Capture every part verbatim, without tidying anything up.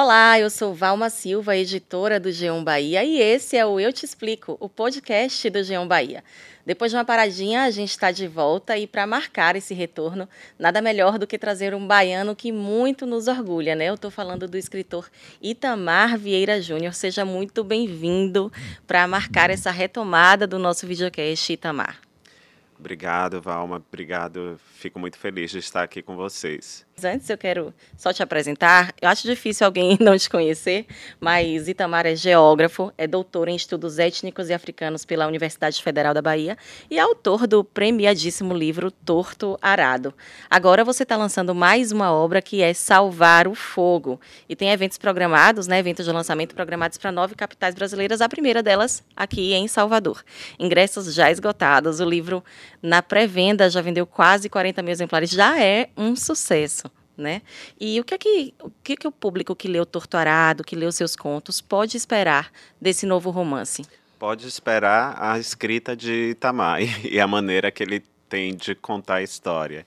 Olá, eu sou Valma Silva, editora do G um Bahia, e esse é o Eu Te Explico, o podcast do G um Bahia. Depois de uma paradinha, a gente está de volta e para marcar esse retorno, nada melhor do que trazer um baiano que muito nos orgulha, né? Eu estou falando do escritor Itamar Vieira Júnior. Seja muito bem-vindo para marcar essa retomada do nosso videocast, Itamar. Obrigado, Valma. Obrigado. Fico muito feliz de estar aqui com vocês. Antes eu quero só te apresentar. Eu acho difícil alguém não te conhecer, mas Itamar é geógrafo, é doutor em estudos étnicos e africanos pela Universidade Federal da Bahia e é autor do premiadíssimo livro Torto Arado. Agora você está lançando mais uma obra que é Salvar o Fogo. E tem eventos programados, né, eventos de lançamento programados para nove capitais brasileiras, a primeira delas aqui em Salvador. Ingressos já esgotados, o livro na pré-venda já vendeu quase quarenta mil exemplares, já é um sucesso. Né? E o que é que o, que é que o público que leu Torto Arado, que leu seus contos, pode esperar desse novo romance? Pode esperar a escrita de Itamar e a maneira que ele tem de contar a história.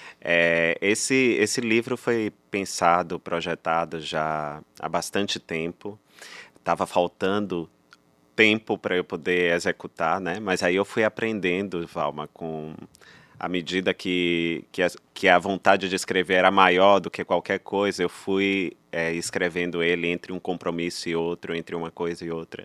É, esse, esse livro foi pensado, projetado já há bastante tempo. Estava faltando tempo para eu poder executar, né? Mas aí eu fui aprendendo, Valma, com... à medida que, que, a, que a vontade de escrever era maior do que qualquer coisa, eu fui é, escrevendo ele entre um compromisso e outro, entre uma coisa e outra.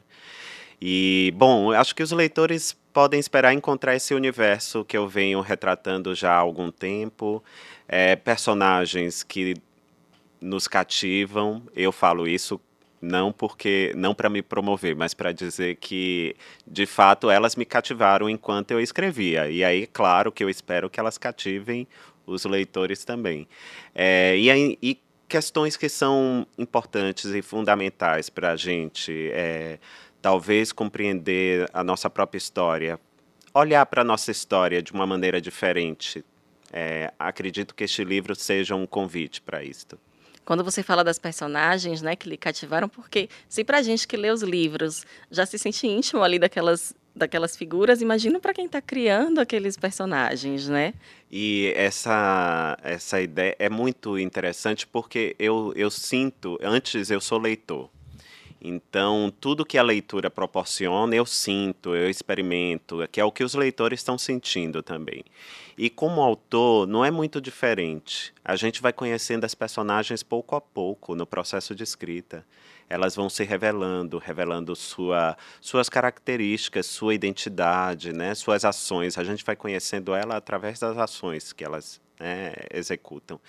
E, bom, acho que os leitores podem esperar encontrar esse universo que eu venho retratando já há algum tempo, é, personagens que nos cativam. Eu falo isso não porque não para me promover, mas para dizer que, de fato, elas me cativaram enquanto eu escrevia. E aí, claro, que eu espero que elas cativem os leitores também. É, e, aí, e questões que são importantes e fundamentais para a gente, é, talvez compreender a nossa própria história, olhar para a nossa história de uma maneira diferente. É, acredito que este livro seja um convite para isto. Quando você fala das personagens, né, que lhe cativaram, porque se para a gente que lê os livros já se sente íntimo ali daquelas, daquelas figuras, imagina para quem está criando aqueles personagens, né? E essa, essa ideia é muito interessante porque eu, eu sinto, antes eu sou leitor, então tudo que a leitura proporciona eu sinto, eu experimento, que é o que os leitores estão sentindo também. E como autor não é muito diferente, a gente vai conhecendo as personagens pouco a pouco no processo de escrita. Elas vão se revelando, revelando sua, suas características, sua identidade, né, suas ações. A gente vai conhecendo ela através das ações que elas, né, executam.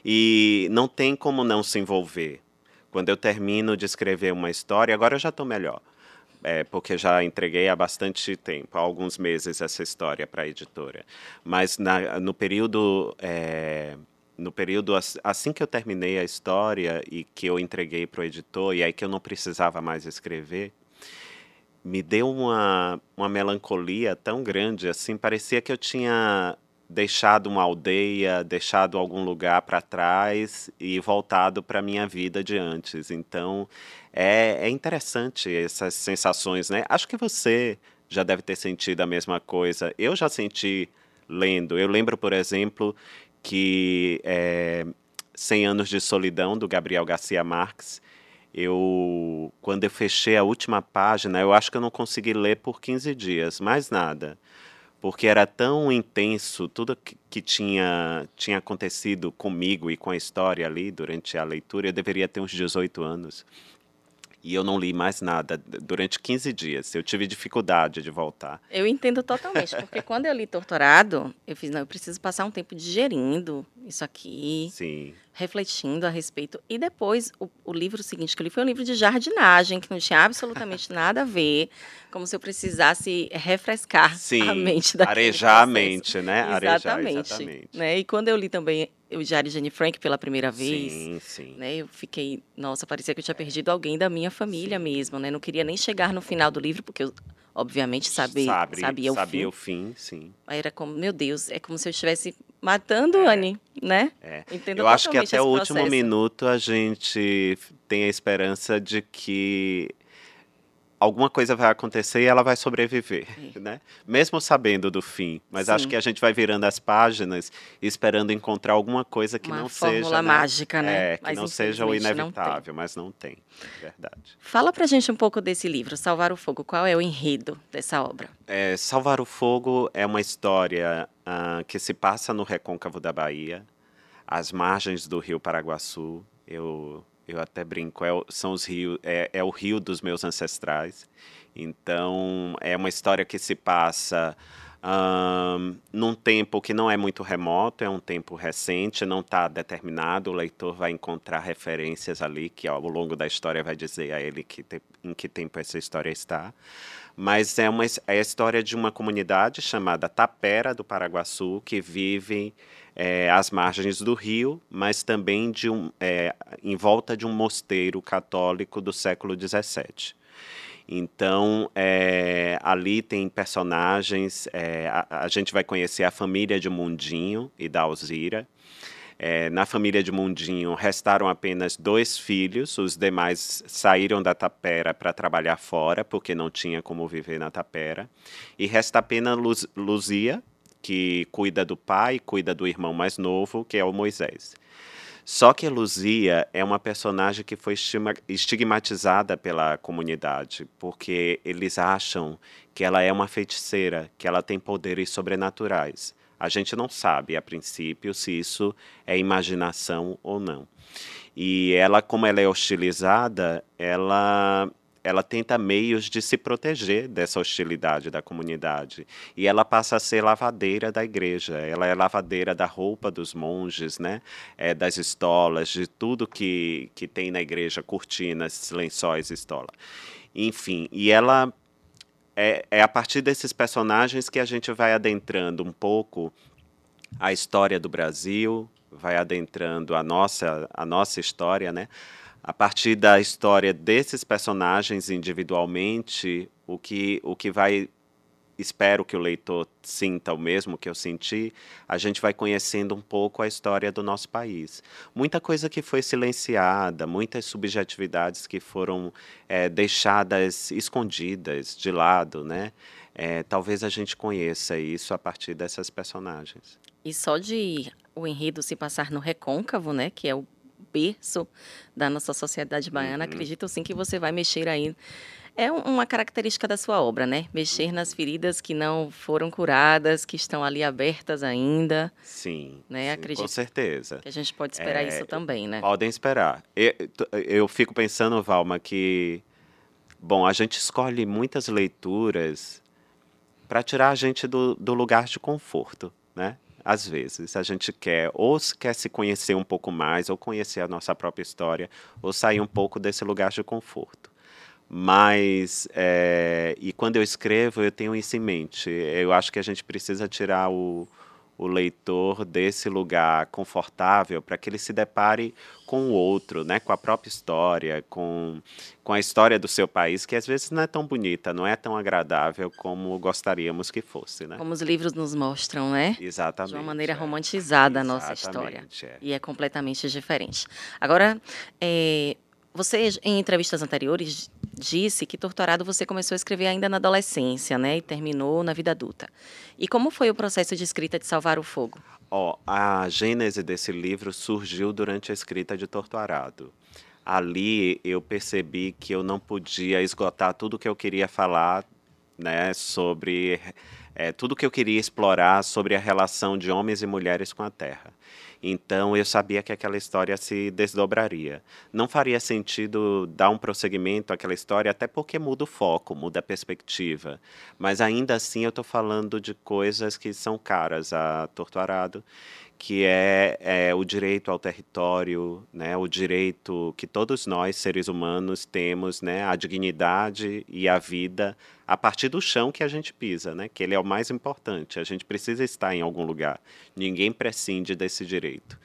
E não tem como não se envolver. Quando eu termino de escrever uma história, agora eu já estou melhor, é, porque já entreguei há bastante tempo, há alguns meses, essa história para a editora. Mas na, no período... É, no período assim que eu terminei a história e que eu entreguei para o editor, e aí que eu não precisava mais escrever, me deu uma, uma melancolia tão grande, assim, parecia que eu tinha deixado uma aldeia, deixado algum lugar para trás e voltado para a minha vida de antes. Então, é, é interessante essas sensações, né? Acho que você já deve ter sentido a mesma coisa. Eu já senti lendo. Eu lembro, por exemplo, que é, Cem Anos de Solidão, do Gabriel Garcia Marques, eu, quando eu fechei a última página, eu acho que eu não consegui ler por quinze dias, mais nada. Porque era tão intenso tudo que, que tinha, tinha acontecido comigo e com a história ali durante a leitura. Eu deveria ter uns dezoito anos. E eu não li mais nada durante quinze dias. Eu tive dificuldade de voltar. Eu entendo totalmente, porque quando eu li Torto Arado, eu fiz, não, eu preciso passar um tempo digerindo isso aqui, Sim. refletindo a respeito. E depois, o, o livro seguinte que eu li foi um livro de jardinagem, que não tinha absolutamente nada a ver, como se eu precisasse refrescar a Sim, mente daquele arejar a processo. mente, né? Arejar, Exatamente. exatamente. Né? E quando eu li também o Diário de Anne Frank pela primeira vez, Sim, sim. né, eu fiquei, nossa, parecia que eu tinha perdido alguém da minha família Sim. mesmo, né? Não queria nem chegar no final do livro, porque eu, obviamente, saber, Sabe, sabia o sabia fim. o fim, sim. Aí era como, meu Deus, é como se eu estivesse matando É. Anne, né? É. Entendo Eu acho que totalmente até esse o último processo. minuto a gente tem a esperança de que alguma coisa vai acontecer e ela vai sobreviver, É. né? Mesmo sabendo do fim. Mas acho Sim. que a gente vai virando as páginas esperando encontrar alguma coisa que Uma não fórmula seja, né? mágica, né? É, que Mas não seja o infelizmente não tem. inevitável, mas não tem, verdade. Fala pra gente um pouco desse livro, Salvar o Fogo. Qual é o enredo dessa obra? É, Salvar o Fogo é uma história ah, que se passa no recôncavo da Bahia, às margens do rio Paraguaçu. Eu, eu até brinco, é, o- são os rios, é, é o rio dos meus ancestrais. Então, é uma história que se passa ahn, num tempo que não é muito remoto, é um tempo recente, não está determinado. O leitor vai encontrar referências ali que ao longo da história vai dizer a ele que te- em que tempo essa história está. Mas é, uma, his- é a história de uma comunidade chamada Tapera do Paraguaçu, que vive é, às margens do rio, mas também de um, é, em volta de um mosteiro católico do século dezessete. Então, é, ali tem personagens, é, a, a gente vai conhecer a família de Mundinho e da Alzira. É, na família de Mundinho restaram apenas dois filhos, os demais saíram da tapera para trabalhar fora, porque não tinha como viver na tapera. E resta apenas Luz, Luzia, que cuida do pai, cuida do irmão mais novo, que é o Moisés. Só que a Luzia é uma personagem que foi estima- estigmatizada pela comunidade, porque eles acham que ela é uma feiticeira, que ela tem poderes sobrenaturais. A gente não sabe, a princípio, se isso é imaginação ou não. E ela, como ela é hostilizada, ela ela tenta meios de se proteger dessa hostilidade da comunidade. E ela passa a ser lavadeira da igreja. Ela é lavadeira da roupa dos monges, né? É, das estolas, de tudo que, que tem na igreja, cortinas, lençóis, estola. Enfim, e ela é, é a partir desses personagens que a gente vai adentrando um pouco a história do Brasil, vai adentrando a nossa, a nossa história, né? A partir da história desses personagens individualmente, o que, o que vai, espero que o leitor sinta o mesmo que eu senti, a gente vai conhecendo um pouco a história do nosso país. Muita coisa que foi silenciada, muitas subjetividades que foram é, deixadas escondidas de lado, né? É, talvez a gente conheça isso a partir dessas personagens. E só de o enredo se passar no Recôncavo, né, que é o berço da nossa sociedade baiana, Uhum. acredito sim que você vai mexer aí. É um- uma característica da sua obra, né? Mexer nas feridas que não foram curadas, que estão ali abertas ainda, Sim, né? sim, com Acredito certeza. que a gente pode esperar isso É, também, né? podem esperar. Eu, eu fico pensando, Valma, que, bom, a gente escolhe muitas leituras para tirar a gente do, do lugar de conforto, né? Às vezes a gente quer ou se quer se conhecer um pouco mais, ou conhecer a nossa própria história, ou sair um pouco desse lugar de conforto. Mas, é, e quando eu escrevo, eu tenho isso em mente. Eu acho que a gente precisa tirar o, o leitor desse lugar confortável para que ele se depare com o outro, né? Com a própria história, com, com a história do seu país, que às vezes não é tão bonita, não é tão agradável como gostaríamos que fosse, né? Como os livros nos mostram, né? De uma Exatamente, maneira é. romantizada a nossa história. Exatamente, é. E é completamente diferente. Agora, é, você, em entrevistas anteriores, disse que Torturado você começou a escrever ainda na adolescência, né? E terminou na vida adulta. E como foi o processo de escrita de Salvar o Fogo? Ó, a gênese desse livro surgiu durante a escrita de Torturado. Ali eu percebi que eu não podia esgotar tudo que eu queria falar, né, sobre é, tudo que eu queria explorar sobre a relação de homens e mulheres com a terra. Então eu sabia que aquela história se desdobraria. Não faria sentido dar um prosseguimento àquela história, até porque muda o foco, muda a perspectiva. Mas ainda assim eu estou falando de coisas que são caras a Torturado, que é, é o direito ao território, né, o direito que todos nós, seres humanos, temos, né, à dignidade e à vida a partir do chão que a gente pisa, né, que ele é o mais importante. A gente precisa estar em algum lugar. Ninguém prescinde desse direito.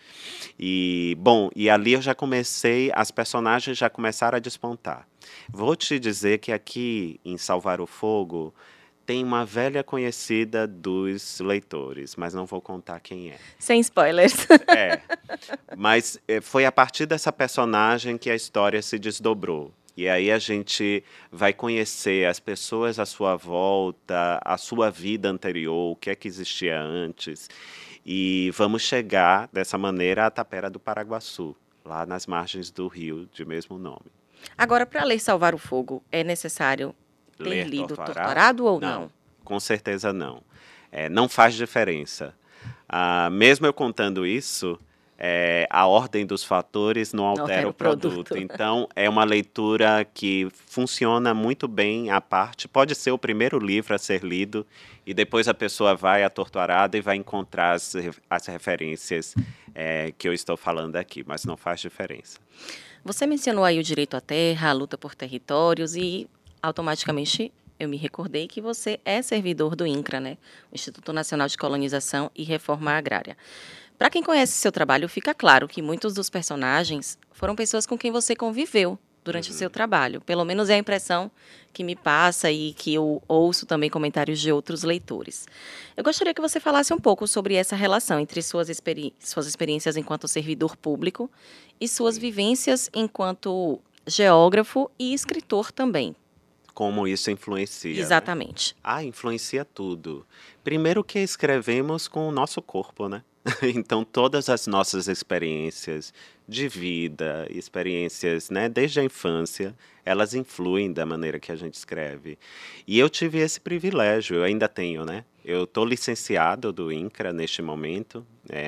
E, bom, e ali eu já comecei, as personagens já começaram a despontar. Vou te dizer que aqui em Salvar o Fogo tem uma velha conhecida dos leitores, mas não vou contar quem é. Sem spoilers. É, mas eh, foi a partir dessa personagem que a história se desdobrou. E aí a gente vai conhecer as pessoas à sua volta, a sua vida anterior, o que é que existia antes. E vamos chegar, dessa maneira, à Tapera do Paraguaçu, lá nas margens do rio de mesmo nome. Agora, para ler Salvar o Fogo, é necessário ter Ler lido Torturado? Torturado ou Não, não? com certeza não. É, não faz diferença. Ah, mesmo eu contando isso, é, a ordem dos fatores não Não altera altera o o produto. produto. Então, é uma leitura que funciona muito bem à parte. Pode ser o primeiro livro a ser lido, e depois a pessoa vai à Torturada e vai encontrar as, as referências é, que eu estou falando aqui, mas não faz diferença. Você mencionou aí o direito à terra, a luta por territórios e automaticamente eu me recordei que você é servidor do INCRA, né? O Instituto Nacional de Colonização e Reforma Agrária. Para quem conhece seu trabalho, fica claro que muitos dos personagens foram pessoas com quem você conviveu durante o seu trabalho. Pelo menos é a impressão que me passa e que eu ouço também comentários de outros leitores. Eu gostaria que você falasse um pouco sobre essa relação entre suas, experi suas experiências enquanto servidor público e suas vivências enquanto geógrafo e escritor também. Como isso influencia, né? Exatamente. Ah, influencia tudo. Primeiro que escrevemos com o nosso corpo, né? Então, todas as nossas experiências de vida, experiências, né, desde a infância, elas influem da maneira que a gente escreve. E eu tive esse privilégio, eu ainda tenho, né? Eu estou licenciado do INCRA neste momento,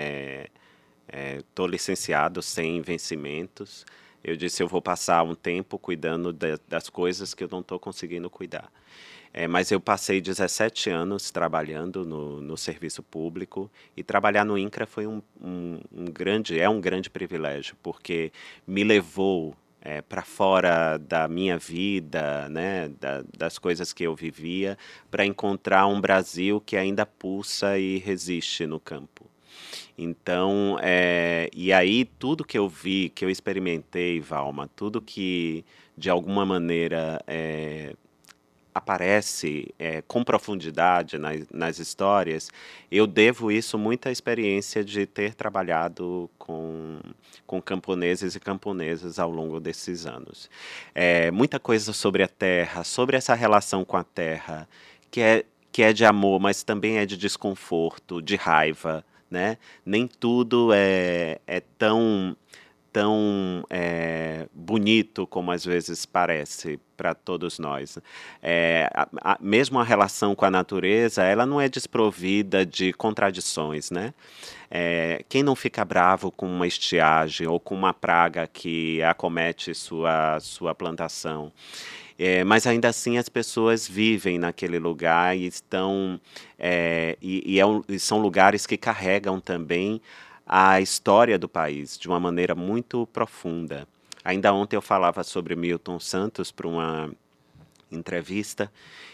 estou licenciado sem vencimentos. Eu disse, eu vou passar um tempo cuidando de, das coisas que eu não estou conseguindo cuidar. É, mas eu passei dezessete anos trabalhando no, no serviço público, e trabalhar no INCRA foi um, um, um grande, é um grande privilégio, porque me levou é, para fora da minha vida, né, da, das coisas que eu vivia, para encontrar um Brasil que ainda pulsa e resiste no campo. Então, é, e aí tudo que eu vi, que eu experimentei, Valma, tudo que de alguma maneira é, aparece é, com profundidade nas, nas histórias, eu devo isso muito à experiência de ter trabalhado com, com camponeses e camponesas ao longo desses anos. É, muita coisa sobre a terra, sobre essa relação com a terra, que é, que é de amor, mas também é de desconforto, de raiva, né? Nem tudo é, é tão tão é, bonito como às vezes parece para todos nós. É, a, a, mesmo a relação com a natureza, ela não é desprovida de contradições, né? É, quem não fica bravo com uma estiagem ou com uma praga que acomete sua, sua plantação? É, mas ainda assim as pessoas vivem naquele lugar e estão é, e, e, é um, e são lugares que carregam também a história do país de uma maneira muito profunda. Ainda ontem eu falava sobre Milton Santos para uma entrevista,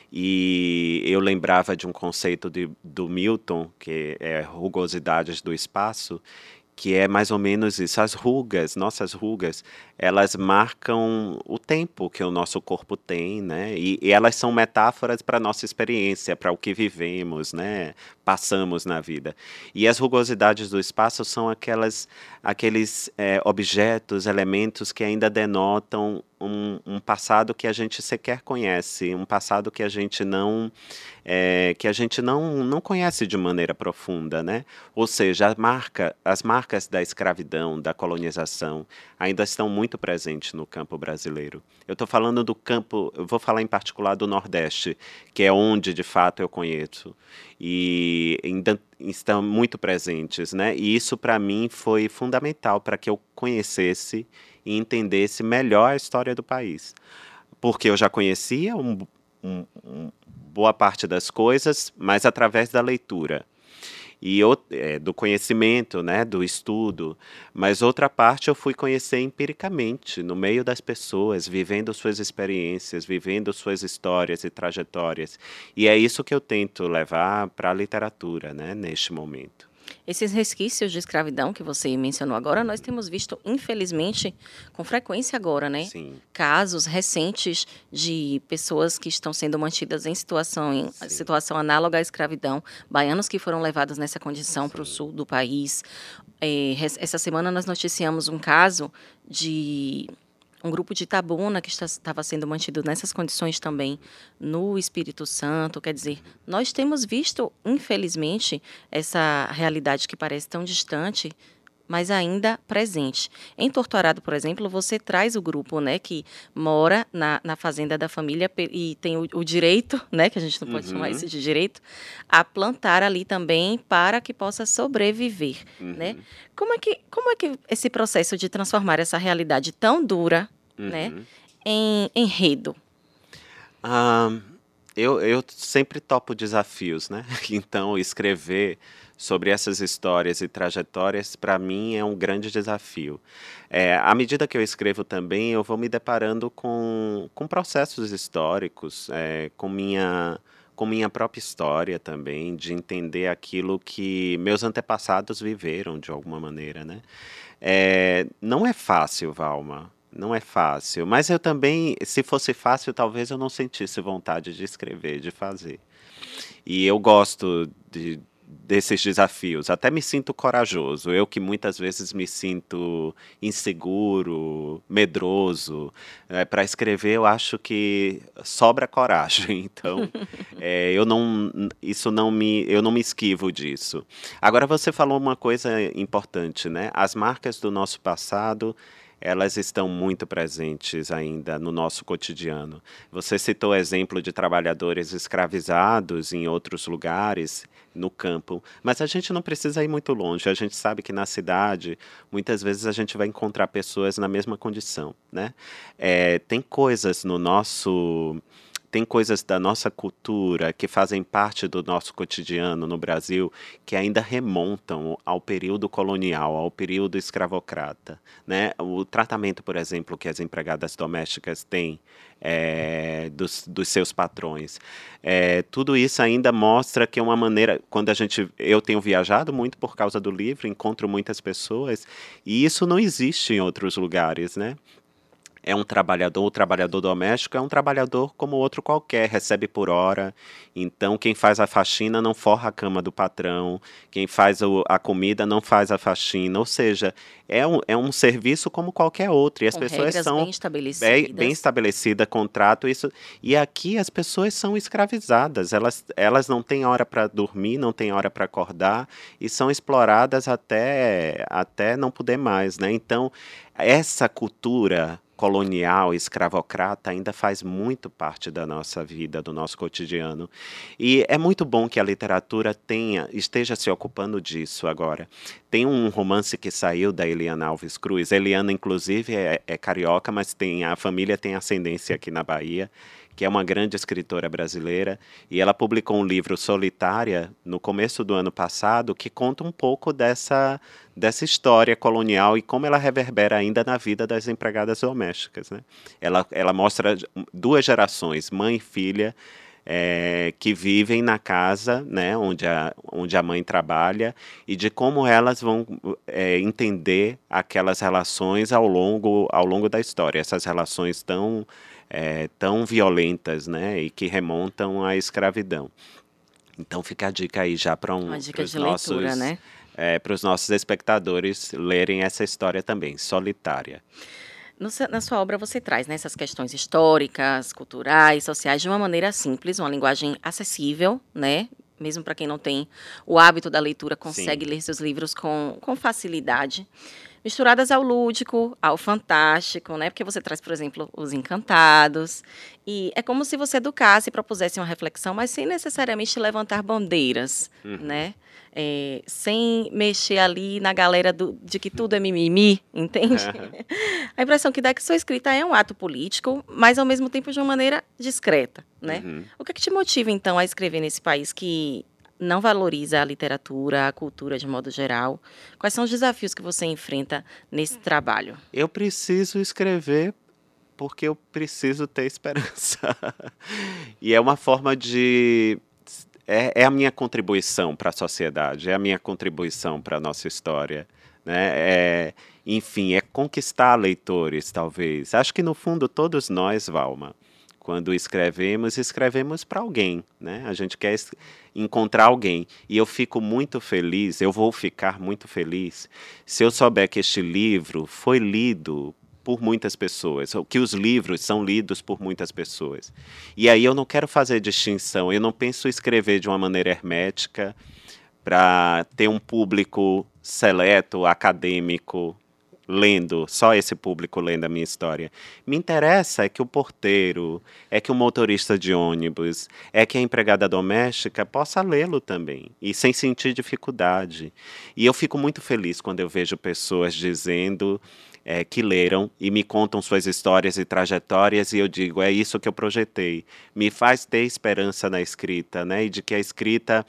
e eu lembrava de um conceito de, do Milton, que é rugosidades do espaço, que é mais ou menos isso. As rugas, nossas rugas, elas marcam o tempo que o nosso corpo tem, né? E, e elas são metáforas para a nossa experiência, para o que vivemos, né? Passamos na vida. E as rugosidades do espaço são aquelas, aqueles é, objetos, elementos que ainda denotam um, um passado que a gente sequer conhece, um passado que a gente não é, que a gente não, não conhece de maneira profunda, né? Ou seja, a marca, as marcas da escravidão, da colonização, ainda estão muito presentes no campo brasileiro. Eu estou falando do campo, eu vou falar em particular do Nordeste, que é onde de fato eu conheço, e ainda estão muito presentes, né? E isso para mim foi fundamental para que eu conhecesse e entendesse melhor a história do país, porque eu já conhecia um, um, um boa parte das coisas, mas através da leitura e é, do conhecimento, né, do estudo, mas outra parte eu fui conhecer empiricamente, no meio das pessoas, vivendo suas experiências, vivendo suas histórias e trajetórias, e é isso que eu tento levar para a literatura, né, neste momento. Esses resquícios de escravidão que você mencionou agora, nós temos visto, infelizmente, com frequência agora, né? Sim. Casos recentes de pessoas que estão sendo mantidas em situação, em situação análoga à escravidão, baianos que foram levados nessa condição para o sul do país. É, essa semana nós noticiamos um caso de um grupo de Itabuna que está- estava sendo mantido nessas condições também no Espírito Santo. Quer dizer, nós temos visto, infelizmente, essa realidade que parece tão distante, mas ainda presente. Em Torturado, por exemplo, você traz o grupo, né, que mora na, na fazenda da família pe- e tem o, o direito, né, que a gente não pode chamar Uhum, isso de direito, a plantar ali também para que possa sobreviver, né? uhum, Como é que, como é que esse processo de transformar essa realidade tão dura, né, uhum. em enredo? Ah, eu, eu sempre topo desafios, né? Então, escrever sobre essas histórias e trajetórias, para mim, é um grande desafio. É, à medida que eu escrevo também, eu vou me deparando com, com processos históricos, é, com minha, com minha própria história também, de entender aquilo que meus antepassados viveram de alguma maneira, né? É, não é fácil, Valma. Não é fácil. Mas eu também, se fosse fácil, talvez eu não sentisse vontade de escrever, de fazer. E eu gosto de, desses desafios. Até me sinto corajoso. Eu que muitas vezes me sinto inseguro, medroso. Para escrever, eu acho que sobra coragem. Então, é, eu não, isso não me, eu não me esquivo disso. Agora, você falou uma coisa importante, né? As marcas do nosso passado, elas estão muito presentes ainda no nosso cotidiano. Você citou o exemplo de trabalhadores escravizados em outros lugares, no campo, mas a gente não precisa ir muito longe. A gente sabe que na cidade, muitas vezes a gente vai encontrar pessoas na mesma condição, né? É, tem coisas no nosso tem coisas da nossa cultura que fazem parte do nosso cotidiano no Brasil que ainda remontam ao período colonial, ao período escravocrata, né? O tratamento, por exemplo, que as empregadas domésticas têm é, dos, dos seus patrões. É, tudo isso ainda mostra que é uma maneira, quando a gente, eu tenho viajado muito por causa do livro, encontro muitas pessoas, e isso não existe em outros lugares, né? É um trabalhador, o trabalhador doméstico é um trabalhador como outro qualquer, recebe por hora. Então, quem faz a faxina não forra a cama do patrão, quem faz o, a comida não faz a faxina. Ou seja, é um, é um serviço como qualquer outro. E as Com pessoas regras são bem bem, bem estabelecidas. estabelecida contrato. Isso, e aqui as pessoas são escravizadas. Elas, elas não têm hora para dormir, não têm hora para acordar e são exploradas até, até não poder mais, né? Então, essa cultura colonial, escravocrata, ainda faz muito parte da nossa vida, do nosso cotidiano. E é muito bom que a literatura tenha, esteja se ocupando disso agora. Tem um romance que saiu da Eliana Alves Cruz. Eliana, inclusive, é, é carioca, mas tem, a família tem ascendência aqui na Bahia, que é uma grande escritora brasileira, e ela publicou um livro, Solitária, no começo do ano passado, que conta um pouco dessa, dessa história colonial e como ela reverbera ainda na vida das empregadas domésticas, né? Ela, ela mostra duas gerações, mãe e filha, é, que vivem na casa, né, onde a, onde a mãe trabalha, e de como elas vão é, entender aquelas relações ao longo, ao longo da história, essas relações tão é, tão violentas, né, e que remontam à escravidão. Então fica a dica aí já para Uma um, dica os de leitura, nossos né? é, para os nossos espectadores lerem essa história também, Solitária. No seu- na sua obra você traz, né, essas questões históricas, culturais, sociais de uma maneira simples, uma linguagem acessível, né? Mesmo para quem não tem o hábito da leitura, consegue Sim. ler seus livros com, com facilidade. Misturadas ao lúdico, ao fantástico, né? Porque você traz, por exemplo, Os Encantados. E é como se você educasse e propusesse uma reflexão, mas sem necessariamente levantar bandeiras, Uhum. né? É, sem mexer ali na galera do- de que tudo é mimimi, entende? A impressão que dá é que sua escrita é um ato político, mas ao mesmo tempo de uma maneira discreta, né? Uhum. O que é que te motiva, então, a escrever nesse país que não valoriza a literatura, a cultura de modo geral? Quais são os desafios que você enfrenta nesse trabalho? Eu preciso escrever porque eu preciso ter esperança. E é uma forma de. É, é a minha contribuição para a sociedade, é a minha contribuição para a nossa história. Né? É, enfim, é conquistar leitores, talvez. Acho que, no fundo, todos nós, Valma, quando escrevemos, escrevemos para alguém. Né? A gente quer es- encontrar alguém. E eu fico muito feliz, eu vou ficar muito feliz, se eu souber que este livro foi lido por muitas pessoas, que os livros são lidos por muitas pessoas. E aí eu não quero fazer distinção, eu não penso escrever de uma maneira hermética para ter um público seleto, acadêmico, lendo, só esse público lendo a minha história. Me interessa é que o porteiro, é que o motorista de ônibus, é que a empregada doméstica possa lê-lo também, e sem sentir dificuldade. E eu fico muito feliz quando eu vejo pessoas dizendo é, que leram e me contam suas histórias e trajetórias, e eu digo, é isso que eu projetei. Me faz ter esperança na escrita, né? E de que a escrita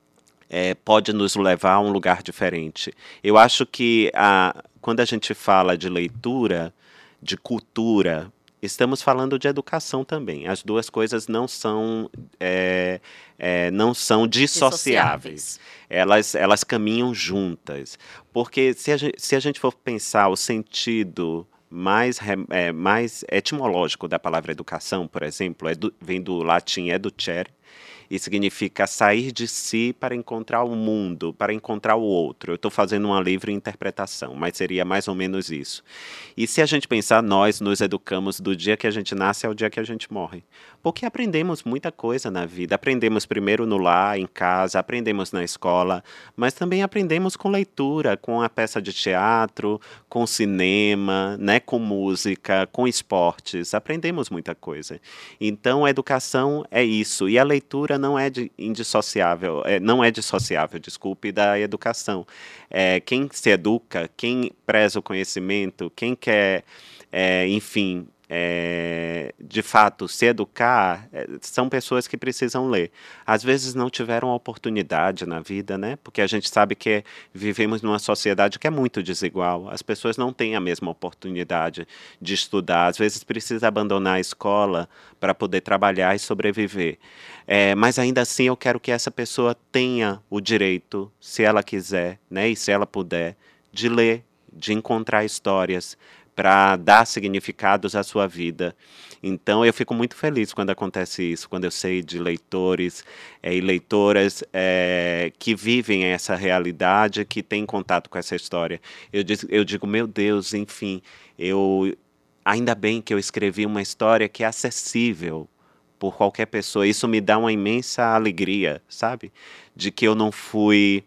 É, pode nos levar a um lugar diferente. Eu acho que a, quando a gente fala de leitura, de cultura, estamos falando de educação também. As duas coisas não são, é, é, não são dissociáveis. Elas, elas caminham juntas. Porque se a gente, se a gente for pensar o sentido mais, é, mais etimológico da palavra educação, por exemplo, é do, vem do latim educere, e significa sair de si para encontrar o mundo, para encontrar o outro. Eu estou fazendo uma livre interpretação, mas seria mais ou menos isso. E se a gente pensar, nós nos educamos do dia que a gente nasce ao dia que a gente morre. Porque aprendemos muita coisa na vida. Aprendemos primeiro no lar, em casa, aprendemos na escola, mas também aprendemos com leitura, com a peça de teatro, com cinema, né, com música, com esportes. Aprendemos muita coisa. Então, a educação é isso. E a leitura não é de, indissociável, é, não é dissociável, desculpe, da educação. É, quem se educa, quem preza o conhecimento, quem quer, é, enfim, é, de fato, se educar, é, são pessoas que precisam ler. Às vezes não tiveram oportunidade na vida, né? Porque a gente sabe que vivemos numa sociedade que é muito desigual. As pessoas não têm a mesma oportunidade de estudar. Às vezes precisa abandonar a escola para poder trabalhar e sobreviver. É, mas ainda assim eu quero que essa pessoa tenha o direito, se ela quiser, né? E se ela puder, de ler, de encontrar histórias, para dar significados à sua vida. Então, eu fico muito feliz quando acontece isso, quando eu sei de leitores é, e leitoras é, que vivem essa realidade, que têm contato com essa história. Eu digo, eu digo, meu Deus, enfim, eu, ainda bem que eu escrevi uma história que é acessível por qualquer pessoa. Isso me dá uma imensa alegria, sabe? De que eu não fui...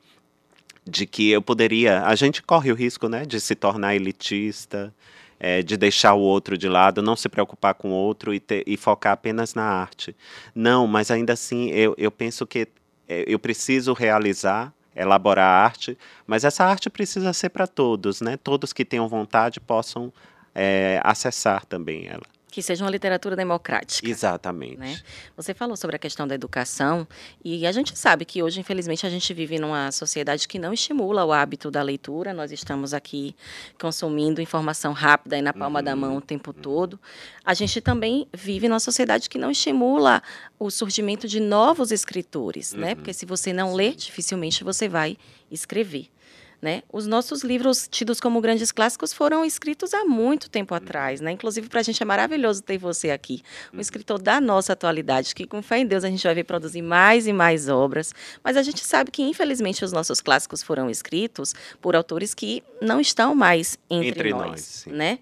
de que eu poderia... A gente corre o risco, né, de se tornar elitista, é, de deixar o outro de lado, não se preocupar com o outro e, ter, e focar apenas na arte. Não, mas ainda assim, eu, eu penso que é, eu preciso realizar, elaborar a arte, mas essa arte precisa ser para todos, né? Todos que tenham vontade possam é, acessar também ela. Que seja uma literatura democrática. Exatamente. Né? Você falou sobre a questão da educação e a gente sabe que hoje, infelizmente, a gente vive numa sociedade que não estimula o hábito da leitura. Nós estamos aqui consumindo informação rápida e na palma uhum. da mão o tempo todo. A gente também vive numa sociedade que não estimula o surgimento de novos escritores, uhum. né? Porque se você não lê, dificilmente você vai escrever. Né? Os nossos livros, tidos como grandes clássicos, foram escritos há muito tempo atrás. Né? Inclusive, para a gente é maravilhoso ter você aqui, um escritor da nossa atualidade, que com fé em Deus a gente vai ver produzir mais e mais obras. Mas a gente sabe que, infelizmente, os nossos clássicos foram escritos por autores que não estão mais entre, entre nós. nós né?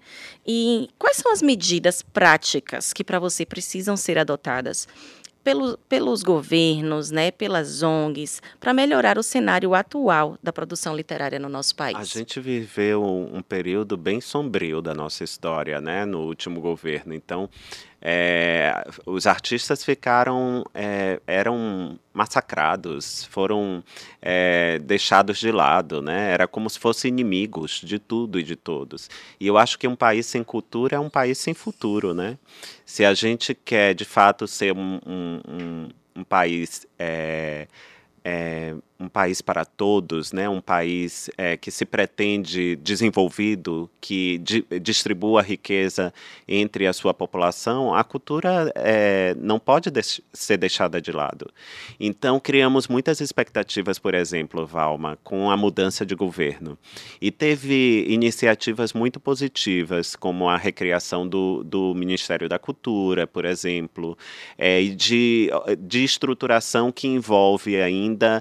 E quais são as medidas práticas que, para você, precisam ser adotadas Pelo, pelos governos, né, pelas O N Gs, para melhorar o cenário atual da produção literária no nosso país? A gente viveu um, um período bem sombrio da nossa história, né, no último governo. Então, é, os artistas ficaram, é, eram massacrados, foram é, deixados de lado, né? Era como se fossem inimigos de tudo e de todos. E eu acho que um país sem cultura é um país sem futuro, né? Se a gente quer, de fato, ser um, um, um, um país... É, É, um país para todos, né? Um país é, que se pretende desenvolvido, que di distribua a riqueza entre a sua população, a cultura é, não pode deix ser deixada de lado. Então, criamos muitas expectativas, por exemplo, Valma, com a mudança de governo. E teve iniciativas muito positivas, como a recriação do, do Ministério da Cultura, por exemplo, é, e de, de estruturação que envolve ainda é,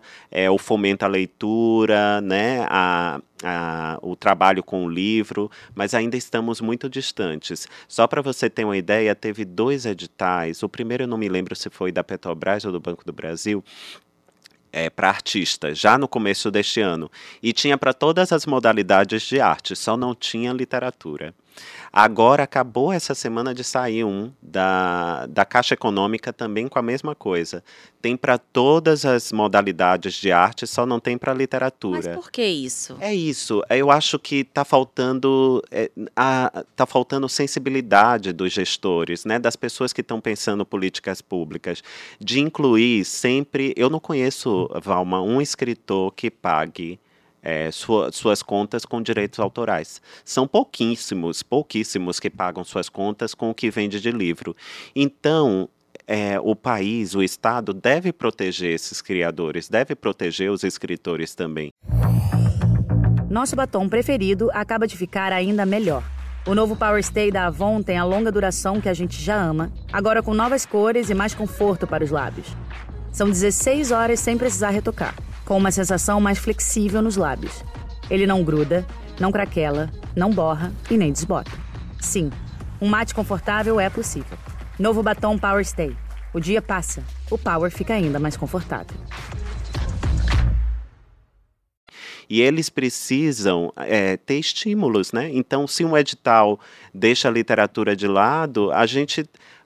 é, o fomento à leitura, né, a, a, o trabalho com o livro, mas ainda estamos muito distantes. Só para você ter uma ideia, teve dois editais, o primeiro eu não me lembro se foi da Petrobras ou do Banco do Brasil, é, para artistas, já no começo deste ano, e tinha para todas as modalidades de arte, só não tinha literatura. Agora acabou essa semana de sair um da, da Caixa Econômica também com a mesma coisa. Tem para todas as modalidades de arte, só não tem para literatura. Mas por que isso? É isso. Eu acho que está faltando, é, a, tá faltando sensibilidade dos gestores, né, das pessoas que estão pensando políticas públicas, de incluir sempre. Eu não conheço, Valma, um escritor que pague É, sua, suas contas com direitos autorais. São pouquíssimos, pouquíssimos que pagam suas contas com o que vende de livro. Então, é, o país, o Estado, deve proteger esses criadores, deve proteger os escritores também. Nosso batom preferido acaba de ficar ainda melhor. O novo Power Stay da Avon tem a longa duração que a gente já ama, agora com novas cores e mais conforto para os lábios. São dezesseis horas sem precisar retocar, com uma sensação mais flexível nos lábios. Ele não gruda, não craquela, não borra e nem desbota. Sim, um mate confortável é possível. Novo batom Power Stay. O dia passa, o Power fica ainda mais confortável. E eles precisam é, ter estímulos, né? Então, se um edital deixa a literatura de lado, a gente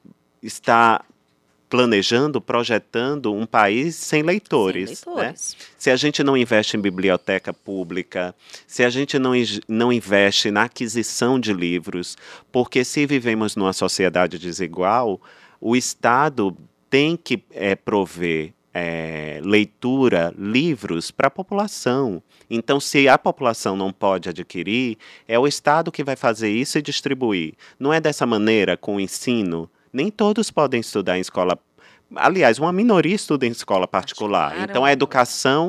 está planejando, projetando um país sem leitores. Sem leitores. Né? Se a gente não investe em biblioteca pública, se a gente não, não investe na aquisição de livros, porque se vivemos numa sociedade desigual, o Estado tem que é, prover é, leitura, livros para a população. Então, se a população não pode adquirir, é o Estado que vai fazer isso e distribuir. Não é dessa maneira com o ensino. Nem todos podem estudar em escola. Aliás, uma minoria estuda em escola particular. particular então, a educação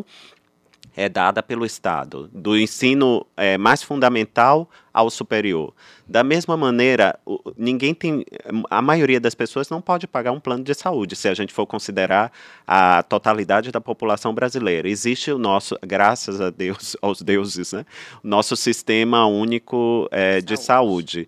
é dada pelo Estado, do ensino é, mais fundamental ao superior. Da mesma maneira, ninguém tem, a maioria das pessoas não pode pagar um plano de saúde, se a gente for considerar a totalidade da população brasileira. Existe o nosso, graças a Deus, aos deuses, né, nosso sistema único é, de saúde,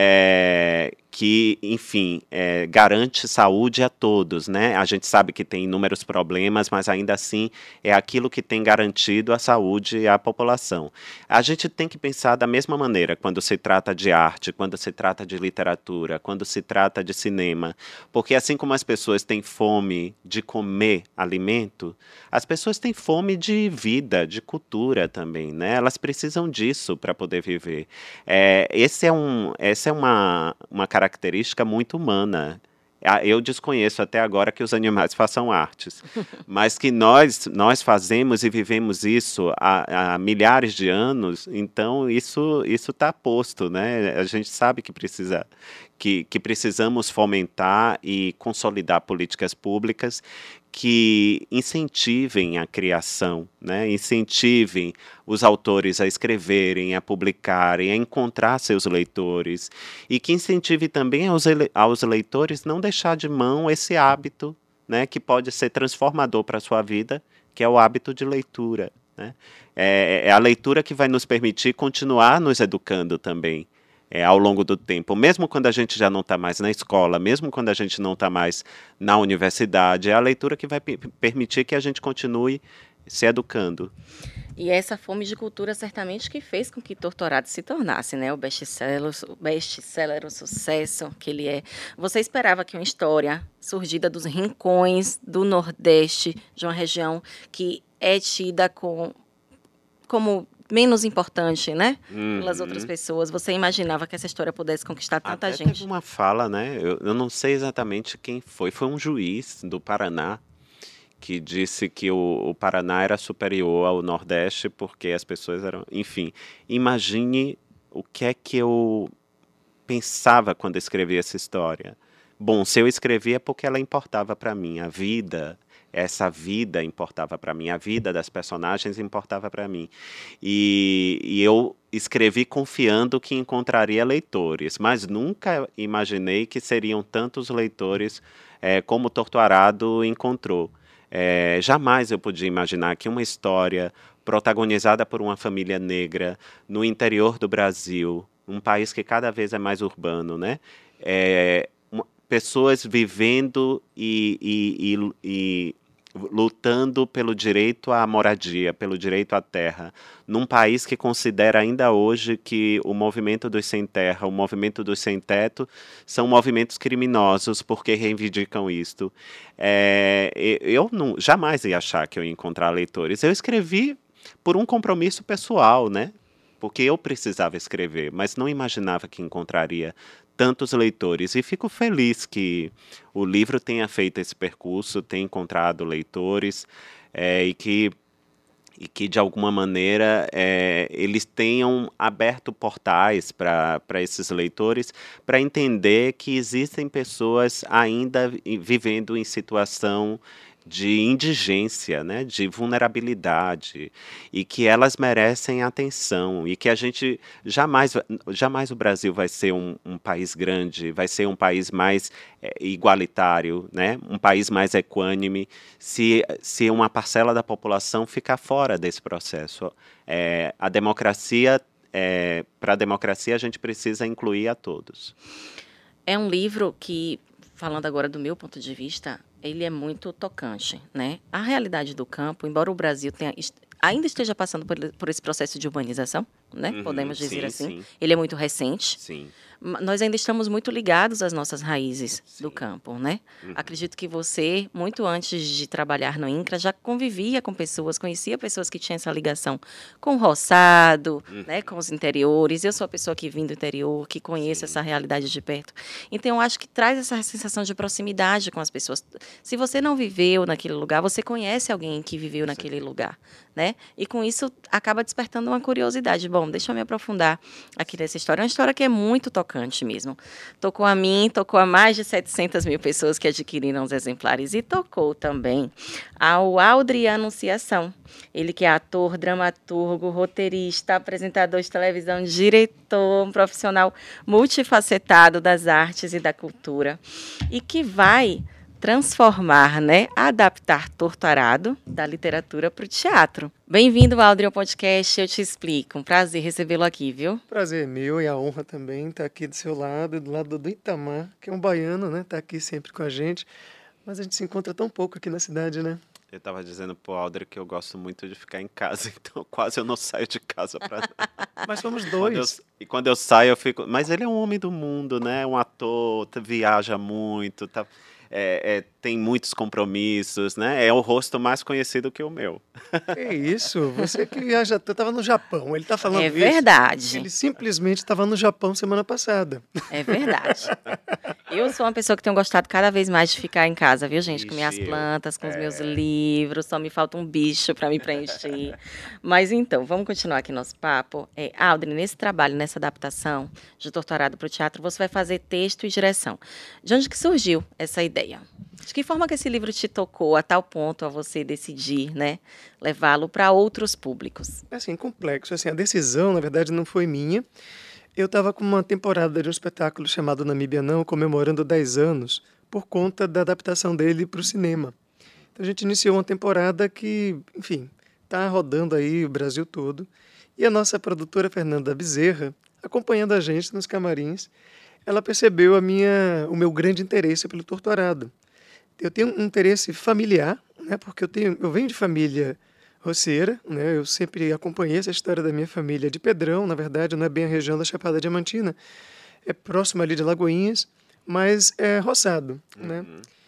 é, que, enfim, é, garante saúde a todos, né? A gente sabe que tem inúmeros problemas, mas ainda assim é aquilo que tem garantido a saúde à população. A gente tem que pensar da mesma maneira quando se trata de arte, quando se trata de literatura, quando se trata de cinema, porque assim como as pessoas têm fome de comer alimento, as pessoas têm fome de vida, de cultura também, né? Elas precisam disso para poder viver. É, esse é um, essa é uma, uma característica muito humana. Eu desconheço até agora que os animais façam artes, mas que nós, nós fazemos e vivemos isso há, há milhares de anos, então isso isso está posto, né? A gente sabe que precisa que, que precisamos fomentar e consolidar políticas públicas que incentivem a criação, né? Incentivem os autores a escreverem, a publicarem, a encontrar seus leitores, e que incentive também aos, aos leitores não deixar de mão esse hábito, né, que pode ser transformador para a sua vida, que é o hábito de leitura. Né? É, é a leitura que vai nos permitir continuar nos educando também. É, ao longo do tempo, mesmo quando a gente já não está mais na escola, mesmo quando a gente não está mais na universidade, é a leitura que vai permitir que a gente continue se educando. E essa fome de cultura certamente que fez com que Torturado se tornasse, né, o best-seller, o best-seller, o sucesso que ele é. Você esperava que uma história surgida dos rincões do Nordeste, de uma região que é tida com, como menos importante, né, uhum. pelas outras pessoas. Você imaginava que essa história pudesse conquistar tanta Até gente? Teve uma fala, né, eu, eu não sei exatamente quem foi, foi um juiz do Paraná que disse que o, o Paraná era superior ao Nordeste porque as pessoas eram... Enfim, imagine o que é que eu pensava quando escrevi essa história. Bom, se eu escrevi é porque ela importava para mim, a vida... Essa vida importava para mim, a vida das personagens importava para mim. E, e eu escrevi confiando que encontraria leitores, mas nunca imaginei que seriam tantos leitores é, como Torturado encontrou. É, jamais eu podia imaginar que uma história protagonizada por uma família negra no interior do Brasil, um país que cada vez é mais urbano, né? É, uma, pessoas vivendo e, e, e, e lutando pelo direito à moradia, pelo direito à terra, num país que considera ainda hoje que o movimento dos sem terra, o movimento dos sem teto, são movimentos criminosos porque reivindicam isto. É, eu não, jamais ia achar que eu ia encontrar leitores. Eu escrevi por um compromisso pessoal, né? Porque eu precisava escrever, mas não imaginava que encontraria tantos leitores. E fico feliz que o livro tenha feito esse percurso, tenha encontrado leitores é, e, que, e que, de alguma maneira, é, eles tenham aberto portais para esses leitores para entender que existem pessoas ainda vivendo em situação de indigência, né, de vulnerabilidade, e que elas merecem atenção, e que a gente jamais, jamais o Brasil vai ser um, um país grande, vai ser um país mais é, igualitário, né, um país mais equânime, se, se uma parcela da população ficar fora desse processo. É, a democracia, é, para a democracia, a gente precisa incluir a todos. É um livro que, falando agora do meu ponto de vista, ele é muito tocante, né? A realidade do campo, embora o Brasil tenha, ainda esteja passando por, por esse processo de urbanização, né? Uhum, Podemos dizer sim, assim. sim. Ele é muito recente. Sim. Nós ainda estamos muito ligados às nossas raízes Sim. do campo, né? Uhum. Acredito que você, muito antes de trabalhar no INCRA, já convivia com pessoas, conhecia pessoas que tinham essa ligação com o roçado, Uhum. né, com os interiores. Eu sou a pessoa que vim do interior, que conhece Sim. essa realidade de perto. Então, eu acho que traz essa sensação de proximidade com as pessoas. Se você não viveu naquele lugar, você conhece alguém que viveu Com naquele certeza. lugar, né? E com isso, acaba despertando uma curiosidade. Bom, deixa eu me aprofundar aqui nessa história. É uma história que é muito tocante mesmo. Tocou a mim, tocou a mais de setecentas mil pessoas que adquiriram os exemplares e tocou também ao Aldri Anunciação. Ele que é ator, dramaturgo, roteirista, apresentador de televisão, diretor, um profissional multifacetado das artes e da cultura e que vai transformar, né, adaptar Torturado da literatura para o teatro. Bem-vindo, Aldri, ao podcast Eu Te Explico. Um prazer recebê-lo aqui, viu? Prazer meu e a honra também estar aqui do seu lado, do lado do Itamar, que é um baiano, né? Tá aqui sempre com a gente, mas a gente se encontra tão pouco aqui na cidade, né? Eu estava dizendo pro Aldri que eu gosto muito de ficar em casa, então quase eu não saio de casa para Mas somos Quando eu, dois. e quando eu saio, eu fico. Mas ele é um homem do mundo, né? Um ator, tá- viaja muito, tá, é, é, tem muitos compromissos, né? É o rosto mais conhecido que o meu. Que isso? Você que viaja, eu tava no Japão, ele tá falando É isso. verdade. Ele simplesmente estava no Japão semana passada. É verdade. Eu sou uma pessoa que tenho gostado cada vez mais de ficar em casa, viu, gente? Com minhas Ixi, eu- plantas, com os meus é. livros. Só me falta um bicho para me preencher. Mas então, vamos continuar aqui nosso papo. É, Aldri, nesse trabalho, nessa adaptação de Torturado para o teatro, você vai fazer texto e direção. De onde que surgiu essa ideia? De que forma que esse livro te tocou a tal ponto a você decidir, né, levá-lo para outros públicos? É assim, complexo. Assim, a decisão, na verdade, não foi minha. Eu estava com uma temporada de um espetáculo chamado Namíbia Não, comemorando dez anos, por conta da adaptação dele para o cinema. Então a gente iniciou uma temporada que, enfim, está rodando aí o Brasil todo. E a nossa produtora Fernanda Bezerra, acompanhando a gente nos camarins, ela percebeu a minha, o meu grande interesse pelo Torturado. Eu tenho um interesse familiar, né, porque eu, tenho, eu venho de família roceira, né, eu sempre acompanhei essa história da minha família de Pedrão, na verdade, não é bem a região da Chapada Diamantina, é próximo ali de Lagoinhas, mas é roçado. Uhum. Né?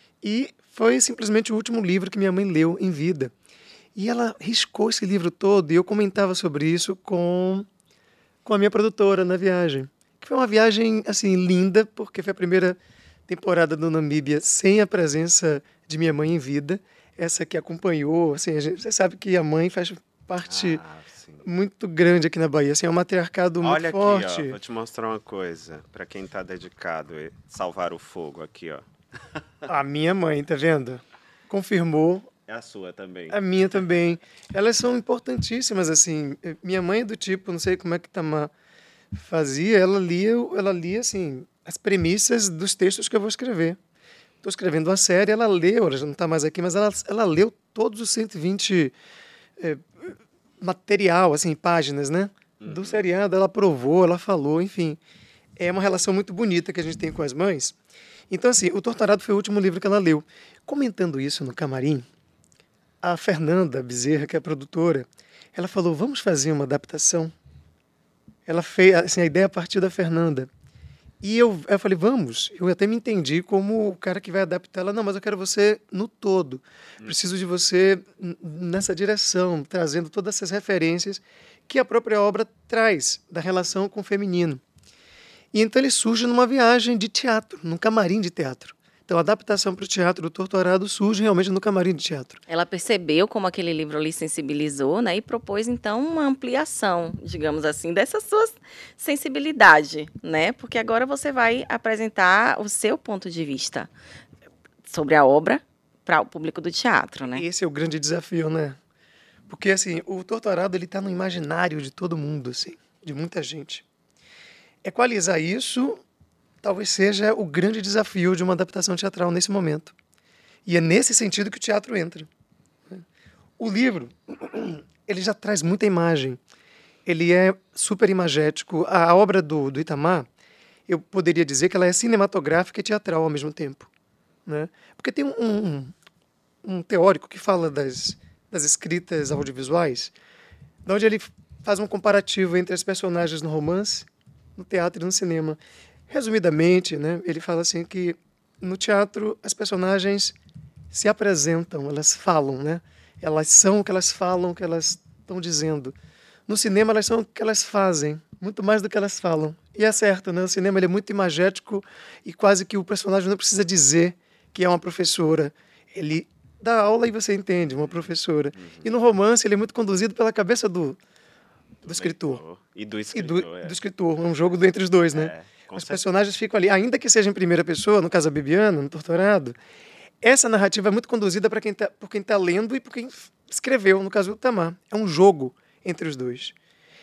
E foi simplesmente o último livro que minha mãe leu em vida. E ela riscou esse livro todo e eu comentava sobre isso com, com a minha produtora na viagem. Que foi uma viagem, assim, linda, porque foi a primeira temporada do Namíbia sem a presença de minha mãe em vida. Essa que acompanhou, assim, a gente, você sabe que a mãe faz parte Ah, sim. muito grande aqui na Bahia. Assim, é um matriarcado muito Olha forte. aqui, ó, vou te mostrar uma coisa, para quem está dedicado a salvar o fogo aqui, ó. A minha mãe, tá vendo? Confirmou. É a sua também. A minha também. Elas são importantíssimas, assim. Minha mãe é do tipo, não sei como é que Tamar fazia, ela lia, ela lia, assim, as premissas dos textos que eu vou escrever. estou escrevendo uma série, ela leu, ela já não está mais aqui, mas ela, ela leu todos os cento e vinte é, material, assim, páginas, né? Uhum. Do seriado, ela aprovou, ela falou, enfim. É uma relação muito bonita que a gente tem com as mães. Então, assim, O Torturado foi o último livro que ela leu. Comentando isso no camarim, a Fernanda Bezerra, que é a produtora, ela falou, vamos fazer uma adaptação? Ela fez, assim, a ideia partiu da Fernanda. E eu, eu falei, vamos. Eu até me entendi como o cara que vai adaptar ela. Não, mas eu quero você no todo. Preciso de você nessa direção, trazendo todas essas referências que a própria obra traz da relação com o feminino. E então ele surge numa viagem de teatro, num camarim de teatro. Então, a adaptação para o teatro do Torturado surge realmente no camarim de teatro. Ela percebeu como aquele livro lhe sensibilizou, né? E propôs, então, uma ampliação, digamos assim, dessa sua sensibilidade, né? Porque agora você vai apresentar o seu ponto de vista sobre a obra para o público do teatro, né? Esse é o grande desafio, né? Porque, assim, o Torturado, ele está no imaginário de todo mundo, assim, de muita gente. Equalizar isso talvez seja o grande desafio de uma adaptação teatral nesse momento. E é nesse sentido que o teatro entra. O livro, ele já traz muita imagem. Ele é super imagético. A obra do, do Itamar, eu poderia dizer que ela é cinematográfica e teatral ao mesmo tempo, né? Porque tem um, um, um teórico que fala das, das escritas audiovisuais, onde ele faz um comparativo entre as personagens no romance, no teatro e no cinema. Resumidamente, né, ele fala assim que no teatro as personagens se apresentam, elas falam, né? Elas são o que elas falam, o que elas estão dizendo. No cinema elas são o que elas fazem, muito mais do que elas falam. E é certo, né? O cinema ele é muito imagético e quase que o personagem não precisa dizer que é uma professora. Ele dá aula e você entende, uma professora. Uhum. E no romance ele é muito conduzido pela cabeça do, do, do escritor. E do escritor, e do, é. do escritor. É um jogo do entre os dois, né? É. Os personagens ficam ali, ainda que seja em primeira pessoa, no caso a Bibiana, no Torturado, essa narrativa é muito conduzida para quem tá, por quem está lendo e por quem escreveu, no caso do Itamar. É um jogo entre os dois.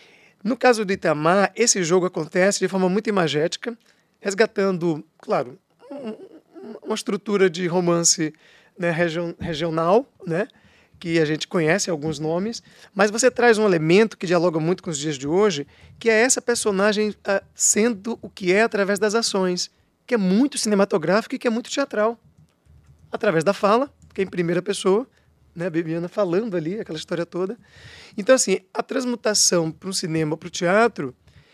No caso do Itamar, esse jogo acontece de forma muito imagética, resgatando, claro, um, uma estrutura de romance, né, region, regional, né, que a gente conhece alguns nomes, mas você traz um elemento que dialoga muito com os dias de hoje, que é essa personagem uh, sendo o que é através das ações, que é muito cinematográfico e que é muito teatral. Através da fala, que é em primeira pessoa, né, a Bibiana falando ali, aquela história toda. Então, assim, a transmutação para o cinema, para o teatro,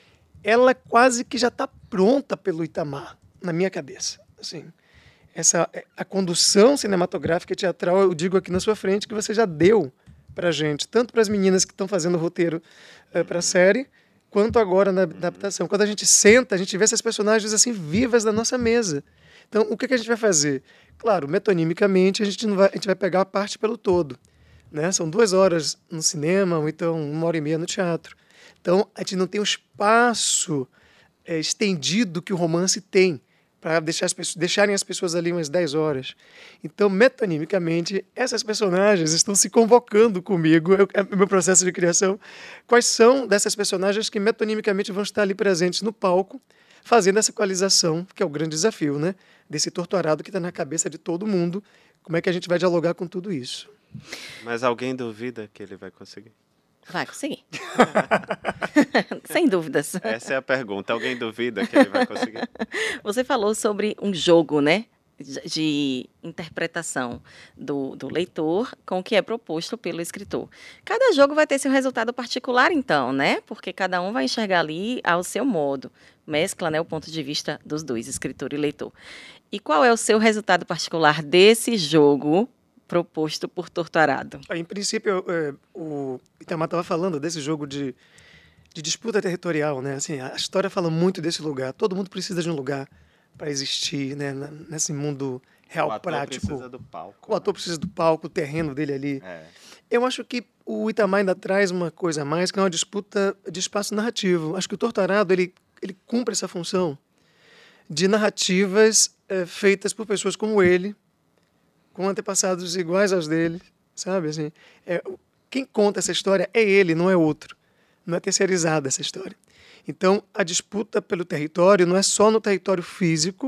ela quase que já está pronta pelo Itamar, na minha cabeça, assim. Essa, a condução cinematográfica e teatral, eu digo aqui na sua frente, que você já deu para a gente, tanto para as meninas que estão fazendo o roteiro uh, para a série, quanto agora na adaptação. Quando a gente senta, a gente vê essas personagens assim vivas na nossa mesa. Então, o que, que a gente vai fazer? Claro, metonimicamente, a gente, não vai, a gente vai pegar a parte pelo todo, né? São duas horas no cinema, ou então uma hora e meia no teatro. Então, a gente não tem o espaço é, estendido que o romance tem, para deixar as pessoas, deixarem as pessoas ali umas dez horas. Então, metonimicamente, essas personagens estão se convocando comigo, é o meu processo de criação. Quais são dessas personagens que metonimicamente vão estar ali presentes no palco, fazendo essa equalização, que é o grande desafio, né? Desse torturado que está na cabeça de todo mundo. Como é que a gente vai dialogar com tudo isso? Mas alguém duvida que ele vai conseguir? Vai conseguir. Sem dúvidas. Essa é a pergunta. Alguém duvida que ele vai conseguir? Você falou sobre um jogo, né? De interpretação do, do leitor com o que é proposto pelo escritor. Cada jogo vai ter seu resultado particular, então, né? Porque cada um vai enxergar ali ao seu modo. Mescla, né, o ponto de vista dos dois, escritor e leitor. E qual é o seu resultado particular desse jogo proposto por Torturado? Em princípio, é, o Itamar estava falando desse jogo de, de disputa territorial, né? Assim, a história fala muito desse lugar. Todo mundo precisa de um lugar para existir, né? Nesse mundo real, o prático. O ator precisa do palco. O ator né? precisa do palco, o terreno dele ali. É. Eu acho que o Itamar ainda traz uma coisa a mais, que é uma disputa de espaço narrativo. Acho que o Torturado, ele, ele cumpre essa função de narrativas é, feitas por pessoas como ele, com antepassados iguais aos dele, sabe? Assim, é, quem conta essa história é ele, não é outro. Não é terceirizada essa história. Então, a disputa pelo território não é só no território físico,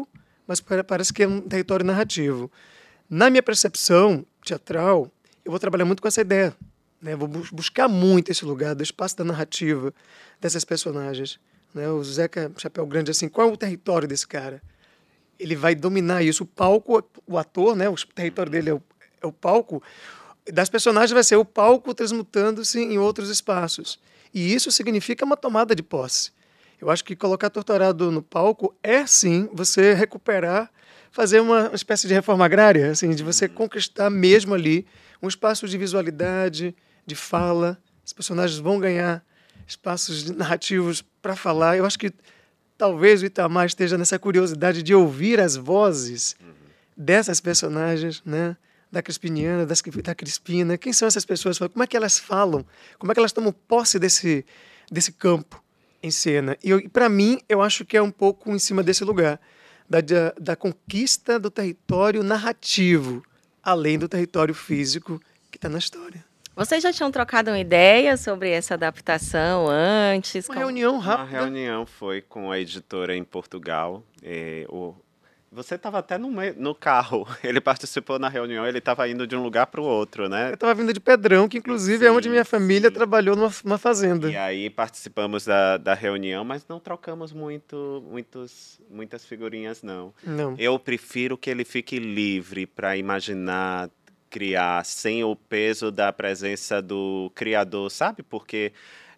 mas parece que é um território narrativo. Na minha percepção teatral, eu vou trabalhar muito com essa ideia, né? Vou buscar muito esse lugar do espaço da narrativa dessas personagens, né? O Zeca Chapéu Grande, assim, qual é o território desse cara? Ele vai dominar isso. O palco, o ator, né? O território dele é o, é o palco. Das personagens vai ser o palco transmutando-se em outros espaços. E isso significa uma tomada de posse. Eu acho que colocar Torturado no palco é, sim, você recuperar, fazer uma espécie de reforma agrária, assim, de você conquistar mesmo ali um espaço de visualidade, de fala. Os personagens vão ganhar espaços narrativos para falar. Eu acho que talvez o Itamar esteja nessa curiosidade de ouvir as vozes dessas personagens, né? Da Crispiniana, das, da Crispina. Quem são essas pessoas? Como é que elas falam? Como é que elas tomam posse desse, desse campo em cena? E, e para mim, eu acho que é um pouco em cima desse lugar, da, da, da conquista do território narrativo, além do território físico que está na história. Vocês já tinham trocado uma ideia sobre essa adaptação antes? Uma Como... reunião rápida. Uma reunião foi com a editora em Portugal. É, o... Você estava até no, meio, no carro. Ele participou na reunião, ele estava indo de um lugar para o outro, né? Eu estava vindo de Pedrão, que inclusive sim, é onde minha família sim. trabalhou numa, numa fazenda. E aí participamos da, da reunião, mas não trocamos muito, muitos, muitas figurinhas, não. Não. Eu prefiro que ele fique livre para imaginar, criar, sem o peso da presença do criador, sabe? Porque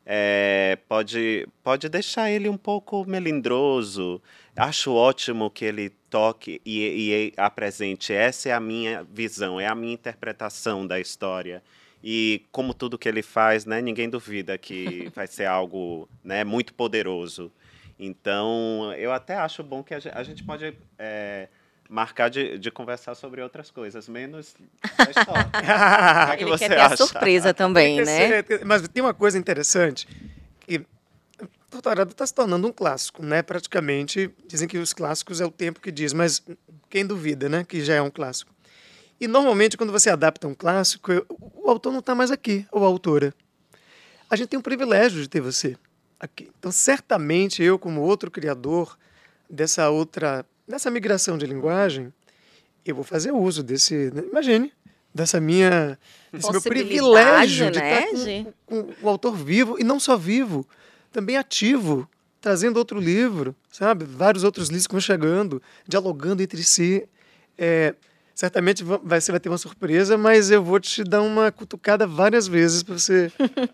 é, pode, pode deixar ele um pouco melindroso. Acho ótimo que ele toque e, e apresente. Essa é a minha visão, é a minha interpretação da história. E como tudo que ele faz, né, ninguém duvida que vai ser algo, né, muito poderoso. Então, eu até acho bom que a gente, a gente pode é, marcar de, de conversar sobre outras coisas, menos a história. O que, é que ele você quer ter acha? a surpresa também, né? Mas tem uma coisa interessante, que Torturado está se tornando um clássico, né? Praticamente, dizem que os clássicos é o tempo que diz, mas quem duvida, né? Que já é um clássico. E normalmente, quando você adapta um clássico, o autor não está mais aqui, ou a autora. A gente tem o privilégio de ter você aqui. Então, certamente, eu, como outro criador dessa outra, dessa migração de linguagem, eu vou fazer uso desse, imagine, dessa minha, desse meu privilégio de né? estar com, com o autor vivo, e não só vivo, também ativo, trazendo outro livro, sabe? Vários outros livros que vão chegando, dialogando entre si. É, certamente vai, você vai ter uma surpresa, mas eu vou te dar uma cutucada várias vezes para você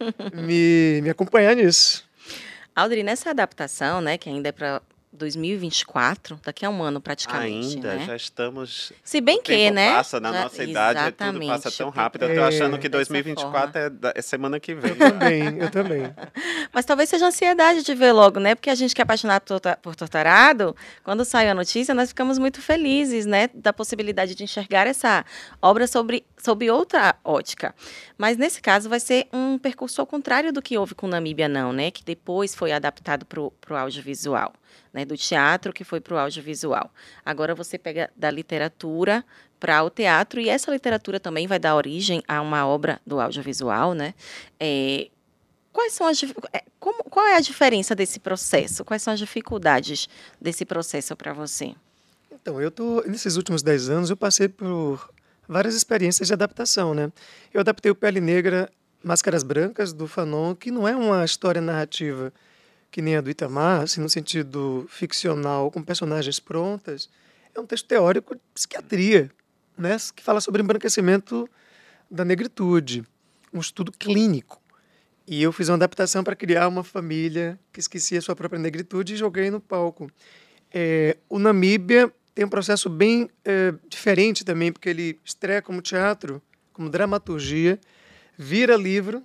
me, me acompanhar nisso. Audrey, nessa adaptação, né, que ainda é para dois mil e vinte e quatro, daqui a um ano praticamente, Ainda, né? já estamos... Se bem o que, tempo né? passa, na já, nossa idade, tudo passa tão rápido. Eu estou achando que dois mil e vinte e quatro é, é semana que vem. Eu também, eu também. Mas talvez seja ansiedade de ver logo, né? Porque a gente que é apaixonado por Torturado, quando saiu a notícia, nós ficamos muito felizes, né? Da possibilidade de enxergar essa obra sobre, sob outra ótica. Mas nesse caso vai ser um percurso ao contrário do que houve com Namíbia Não, né? Que depois foi adaptado para o audiovisual. Né, do teatro que foi para o audiovisual. Agora você pega da literatura para o teatro, e essa literatura também vai dar origem a uma obra do audiovisual, né? É, quais são as, como, qual é a diferença desse processo? Quais são as dificuldades desse processo para você? Então, eu tô, nesses últimos dez anos, eu passei por várias experiências de adaptação, né? Eu adaptei o Pele Negra, Máscaras Brancas, do Fanon, que não é uma história narrativa que nem a do Itamar, assim, no sentido ficcional, com personagens prontas. É um texto teórico de psiquiatria, né, que fala sobre embranquecimento da negritude, um estudo clínico. E eu fiz uma adaptação para criar uma família que esquecia a sua própria negritude e joguei no palco. É, o Namíbia tem um processo bem é, diferente também, porque ele estreia como teatro, como dramaturgia, vira livro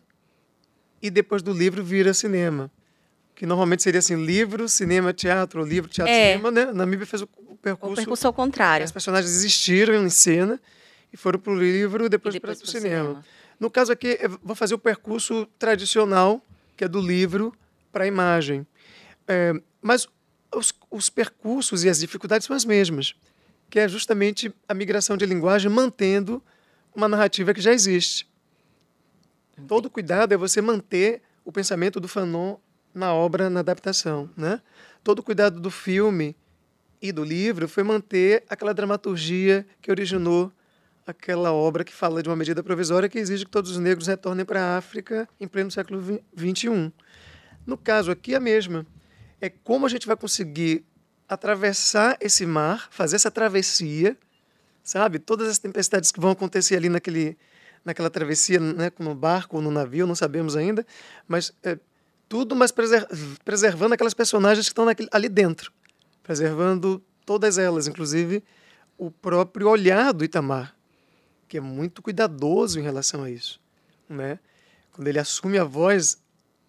e depois do livro vira cinema. Que normalmente seria assim, livro, cinema, teatro, livro, teatro, é. cinema, né? Namíbia fez o percurso... O percurso ao contrário. Os personagens existiram em cena e foram para o livro e depois, depois para o cinema. cinema. No caso aqui, eu vou fazer o percurso tradicional, que é do livro para a imagem. É, mas os, os percursos e as dificuldades são as mesmas, que é justamente a migração de linguagem mantendo uma narrativa que já existe. Entendi. Todo cuidado é você manter o pensamento do Fanon na obra, na adaptação, né? Todo o cuidado do filme e do livro foi manter aquela dramaturgia que originou aquela obra que fala de uma medida provisória que exige que todos os negros retornem para a África em pleno século vinte e um. No caso aqui, a mesma. É como a gente vai conseguir atravessar esse mar, fazer essa travessia, sabe? Todas as tempestades que vão acontecer ali naquele, naquela travessia, né? No barco ou no navio, não sabemos ainda, mas é, tudo, mas preser preservando aquelas personagens que estão naquele, ali dentro, preservando todas elas, inclusive o próprio olhar do Itamar, que é muito cuidadoso em relação a isso, né? Quando ele assume a voz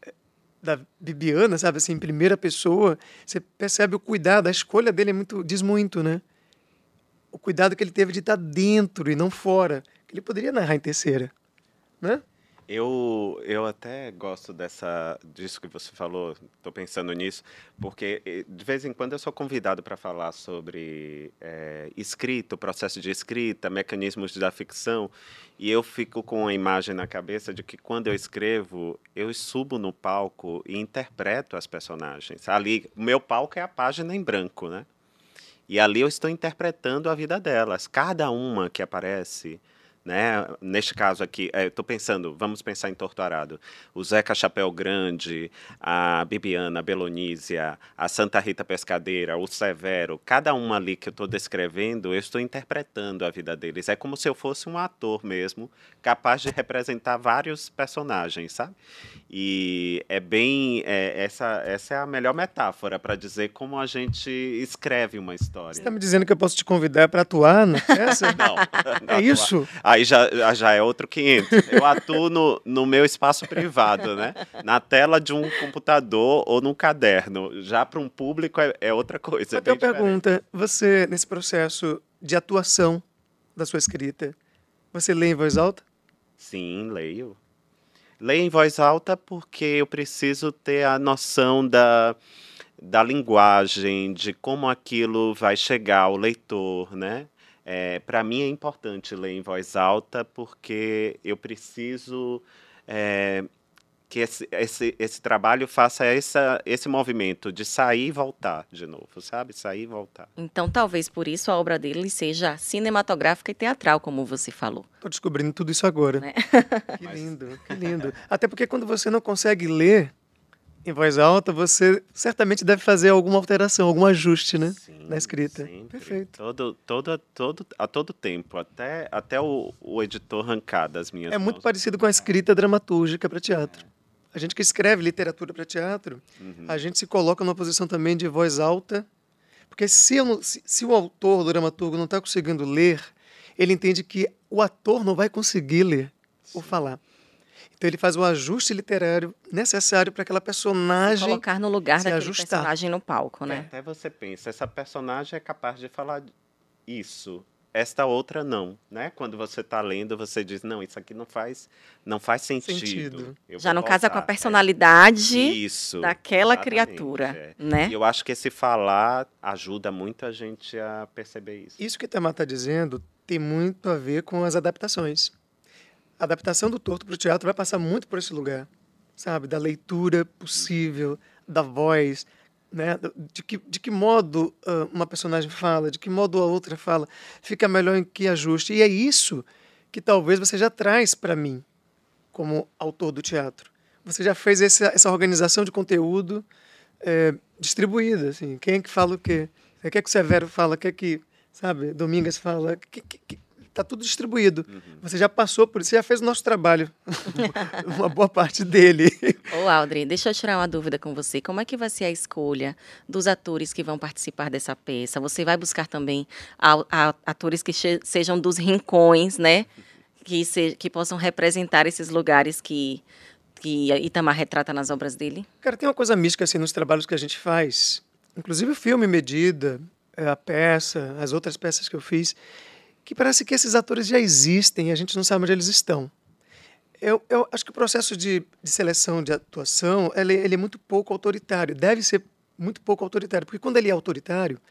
da Bibiana, sabe, assim, em primeira pessoa, você percebe o cuidado, a escolha dele é muito, diz muito, né? O cuidado que ele teve de estar dentro e não fora, que ele poderia narrar em terceira, né? Eu, eu até gosto dessa, disso que você falou, estou pensando nisso, porque de vez em quando eu sou convidado para falar sobre é, escrita, o processo de escrita, mecanismos da ficção, e eu fico com a imagem na cabeça de que quando eu escrevo, eu subo no palco e interpreto as personagens. Ali, o meu palco é a página em branco, né? E ali eu estou interpretando a vida delas, cada uma que aparece. Né? Neste caso aqui, estou é, pensando, vamos pensar em Torturado, o Zeca Chapéu Grande, a Bibiana, a Belonísia, a Santa Rita Pescadeira, o Severo, cada uma ali que eu estou descrevendo, eu estou interpretando a vida deles. É como se eu fosse um ator mesmo, capaz de representar vários personagens, sabe? E é bem, é, essa, essa é a melhor metáfora para dizer como a gente escreve uma história. Você está me dizendo que eu posso te convidar para atuar na peça? Não. não é isso? Aí já, já é outro quinhentos. Eu atuo no, no meu espaço privado, né? Na tela de um computador ou num caderno. Já para um público é, é outra coisa. Mas é eu pergunta, você, nesse processo de atuação da sua escrita, você lê em voz alta? Sim, leio. Leio em voz alta porque eu preciso ter a noção da, da linguagem, de como aquilo vai chegar ao leitor, né? É, para mim é importante ler em voz alta porque eu preciso é, que esse, esse, esse trabalho faça essa, esse movimento de sair e voltar de novo, sabe? Sair e voltar. Então, talvez por isso a obra dele seja cinematográfica e teatral, como você falou. Estou descobrindo tudo isso agora. Né? Que lindo, que lindo. Até porque quando você não consegue ler em voz alta, você certamente deve fazer alguma alteração, algum ajuste, né? Sim, na escrita. Sempre. Perfeito. Todo, todo, todo, a todo tempo, até, até o, o editor arrancar das minhas É mãos. muito parecido com a escrita dramatúrgica para teatro. A gente que escreve literatura para teatro, uhum. a gente se coloca numa posição também de voz alta, porque se, eu não, se, se o autor, o dramaturgo, não está conseguindo ler, ele entende que o ator não vai conseguir ler Sim. ou falar. Então ele faz o ajuste literário necessário para aquela personagem se colocar no lugar se daquele ajustar. personagem no palco, né? É, até você pensa, essa personagem é capaz de falar isso, esta outra não, né? Quando você está lendo, você diz, não, isso aqui não faz, não faz sentido. sentido. Já não casa com a personalidade é, isso, daquela criatura, é. né? E eu acho que esse falar ajuda muito a gente a perceber isso. Isso que o Itamar está dizendo tem muito a ver com as adaptações. A adaptação do Torto para o teatro vai passar muito por esse lugar, sabe? Da leitura possível, da voz, né? De que, de que modo uh, uma personagem fala, de que modo a outra fala, fica melhor em que ajuste. E é isso que talvez você já traz para mim, como autor do teatro. Você já fez essa, essa organização de conteúdo é, distribuída, assim. Quem é que fala o quê? O que é que o Severo fala? O que é que, sabe, Domingas fala? Que, que, que, Está tudo distribuído. Uhum. Você já passou por isso, você já fez o nosso trabalho. Uma boa parte dele. Ô, Aldri, deixa eu tirar uma dúvida com você. Como é que vai ser a escolha dos atores que vão participar dessa peça? Você vai buscar também a, a, atores que sejam dos rincões, né? Que, se, que possam representar esses lugares que, que Itamar retrata nas obras dele? Cara, tem uma coisa mística assim, nos trabalhos que a gente faz. Inclusive o filme Medida, a peça, as outras peças que eu fiz, que parece que esses atores já existem e a gente não sabe onde eles estão. Eu, eu acho que o processo de, de seleção de atuação ele, ele é muito pouco autoritário, deve ser muito pouco autoritário, porque quando ele é autoritário,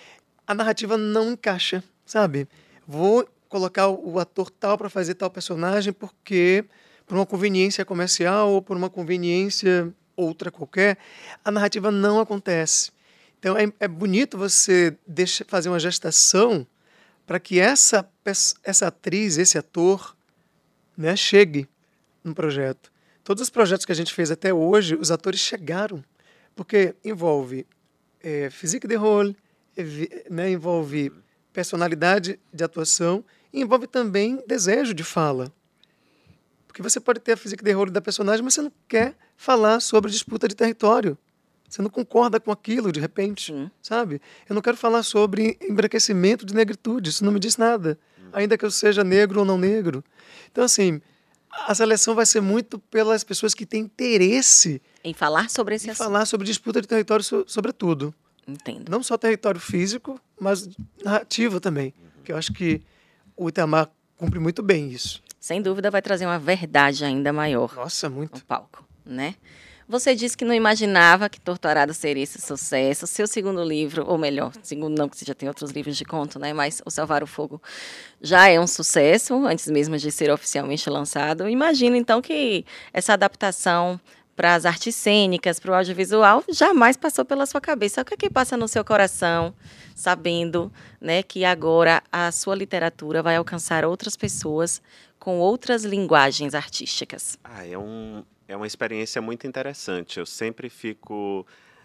a narrativa não encaixa, sabe? Vou colocar o, o ator tal para fazer tal personagem porque, por uma conveniência comercial ou por uma conveniência outra qualquer, a narrativa não acontece. Então, é, é bonito você deixa, fazer uma gestação para que essa, essa atriz, esse ator, né, chegue no projeto. Todos os projetos que a gente fez até hoje, os atores chegaram, porque envolve é, physique de rôle, né, envolve personalidade de atuação e envolve também desejo de fala. Porque você pode ter a physique de rôle da personagem, mas você não quer falar sobre disputa de território. Você não concorda com aquilo, de repente, Sim. sabe? Eu não quero falar sobre embranquecimento de negritude, isso não me diz nada, hum. ainda que eu seja negro ou não negro. Então, assim, a seleção vai ser muito pelas pessoas que têm interesse em falar sobre esse em assunto. falar sobre disputa de território, so, sobretudo. Entendo. Não só território físico, mas narrativo também, uhum. que eu acho que o Itamar cumpre muito bem isso. Sem dúvida vai trazer uma verdade ainda maior. Nossa, muito. No palco, né? Você disse que não imaginava que Torturado seria esse sucesso. Seu segundo livro, ou melhor, segundo não, que você já tem outros livros de conto, né? Mas O Salvar o Fogo já é um sucesso, antes mesmo de ser oficialmente lançado. Imagino, então, que essa adaptação para as artes cênicas, para o audiovisual, jamais passou pela sua cabeça. O que é que passa no seu coração, sabendo, né, que agora a sua literatura vai alcançar outras pessoas com outras linguagens artísticas? Ah, é um... É uma experiência muito interessante. Eu sempre fico...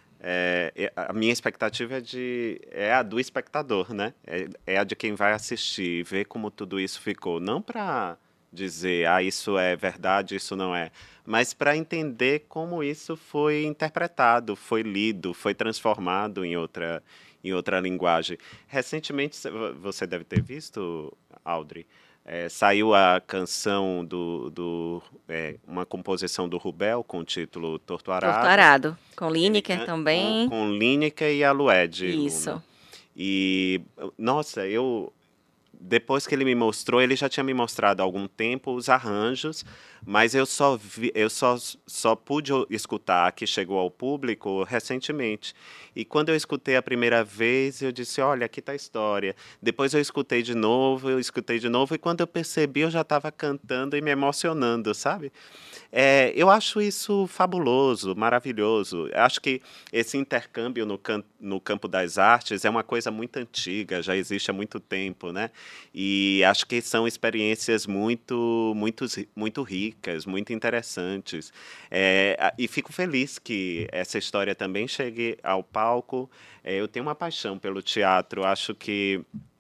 É, a minha expectativa é, de, é a do espectador, né? É, é a de quem vai assistir, ver como tudo isso ficou. Não para dizer, ah, isso é verdade, isso não é. Mas para entender como isso foi interpretado, foi lido, foi transformado em outra, em outra linguagem. Recentemente, você deve ter visto, Audrey, É, saiu a canção do, do é, uma composição do Rubel com o título Torturado. Torturado, com Lineker Ele, também. Com, com Lineker e a Lued. Isso. Luna. E, nossa, eu... Depois que ele me mostrou, ele já tinha me mostrado há algum tempo os arranjos, mas eu só, vi, eu só, só pude escutar que chegou ao público recentemente. E quando eu escutei a primeira vez, eu disse, olha, aqui está a história. Depois eu escutei de novo, eu escutei de novo, e quando eu percebi, eu já estava cantando e me emocionando, sabe? É, eu acho isso fabuloso, maravilhoso. Eu acho que esse intercâmbio no, can no campo das artes é uma coisa muito antiga, já existe há muito tempo, né? E acho que são experiências muito, muito, muito ricas, muito interessantes. É, e fico feliz que essa história também chegue ao palco. É, eu tenho uma paixão pelo teatro, acho que...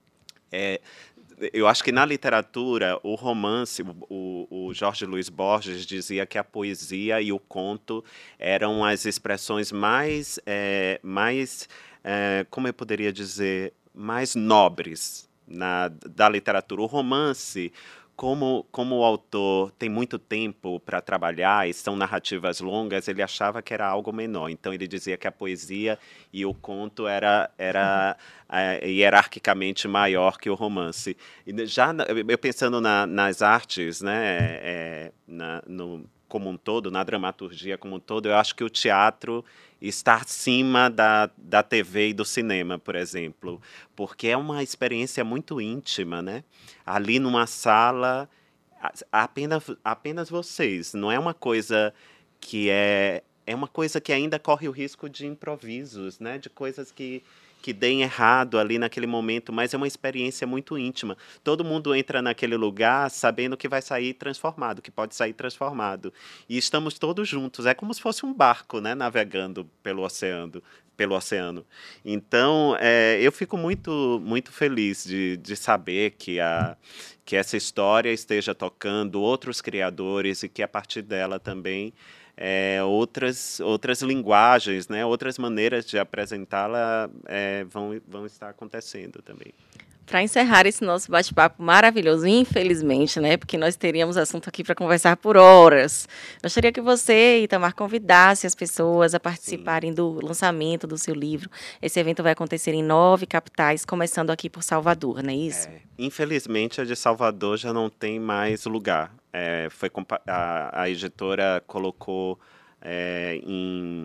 É, Eu acho que na literatura, o romance, o, o Jorge Luiz Borges dizia que a poesia e o conto eram as expressões mais, é, mais é, como eu poderia dizer, mais nobres na, da literatura. O romance, como, como o autor tem muito tempo para trabalhar e são narrativas longas, ele achava que era algo menor. Então, ele dizia que a poesia e o conto era, era é, hierarquicamente maior que o romance. E já eu pensando na, nas artes, né, é, na, no, como um todo, na dramaturgia como um todo, eu acho que o teatro está acima da, da T V e do cinema, por exemplo, porque é uma experiência muito íntima, né? Ali numa sala, apenas, apenas vocês, não é uma coisa que é... É uma coisa que ainda corre o risco de improvisos, né? De coisas que, que deem errado ali naquele momento, mas é uma experiência muito íntima. Todo mundo entra naquele lugar sabendo que vai sair transformado, que pode sair transformado. E estamos todos juntos. É como se fosse um barco, né? Navegando pelo oceano. Pelo oceano. Então, é, eu fico muito, muito feliz de, de saber que, a, que essa história esteja tocando outros criadores e que, a partir dela também, É, outras, outras linguagens, né, outras maneiras de apresentá-la é, vão, vão estar acontecendo também. Para encerrar esse nosso bate-papo maravilhoso, infelizmente, né, porque nós teríamos assunto aqui para conversar por horas, gostaria que você, Itamar, convidasse as pessoas a participarem Sim. do lançamento do seu livro. Esse evento vai acontecer em nove capitais, começando aqui por Salvador, não é isso? É, infelizmente, a de Salvador já não tem mais lugar. É, foi a, a editora colocou é, em...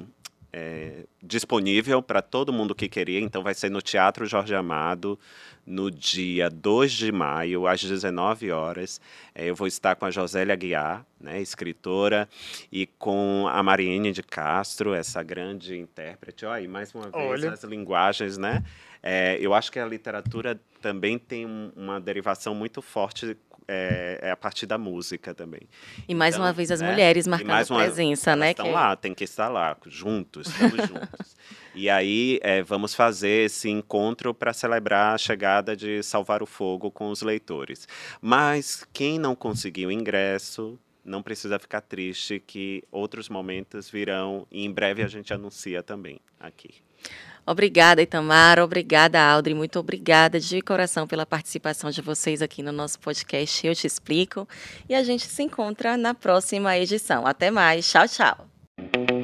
é, disponível para todo mundo que queria. Então vai ser no Teatro Jorge Amado, no dia dois de maio, às dezenove horas. É, eu vou estar com a Josélia Aguiar, né, escritora, e com a Mariene de Castro, essa grande intérprete. Olha, e mais uma vez, Olha. as linguagens, né? É, eu acho que a literatura também tem um, uma derivação muito forte é, é a partir da música também. E mais Então, uma vez as né, mulheres e marcando mais uma- presença, né? Elas estão lá, tem que estar lá, juntos, estamos juntos. E aí é, vamos fazer esse encontro para celebrar a chegada de Salvar o Fogo com os leitores. Mas quem não conseguiu ingresso, não precisa ficar triste, que outros momentos virão e em breve a gente anuncia também aqui. Obrigada, Itamar. Obrigada, Audrey. Muito obrigada de coração pela participação de vocês aqui no nosso podcast Eu Te Explico. E a gente se encontra na próxima edição. Até mais. Tchau, tchau.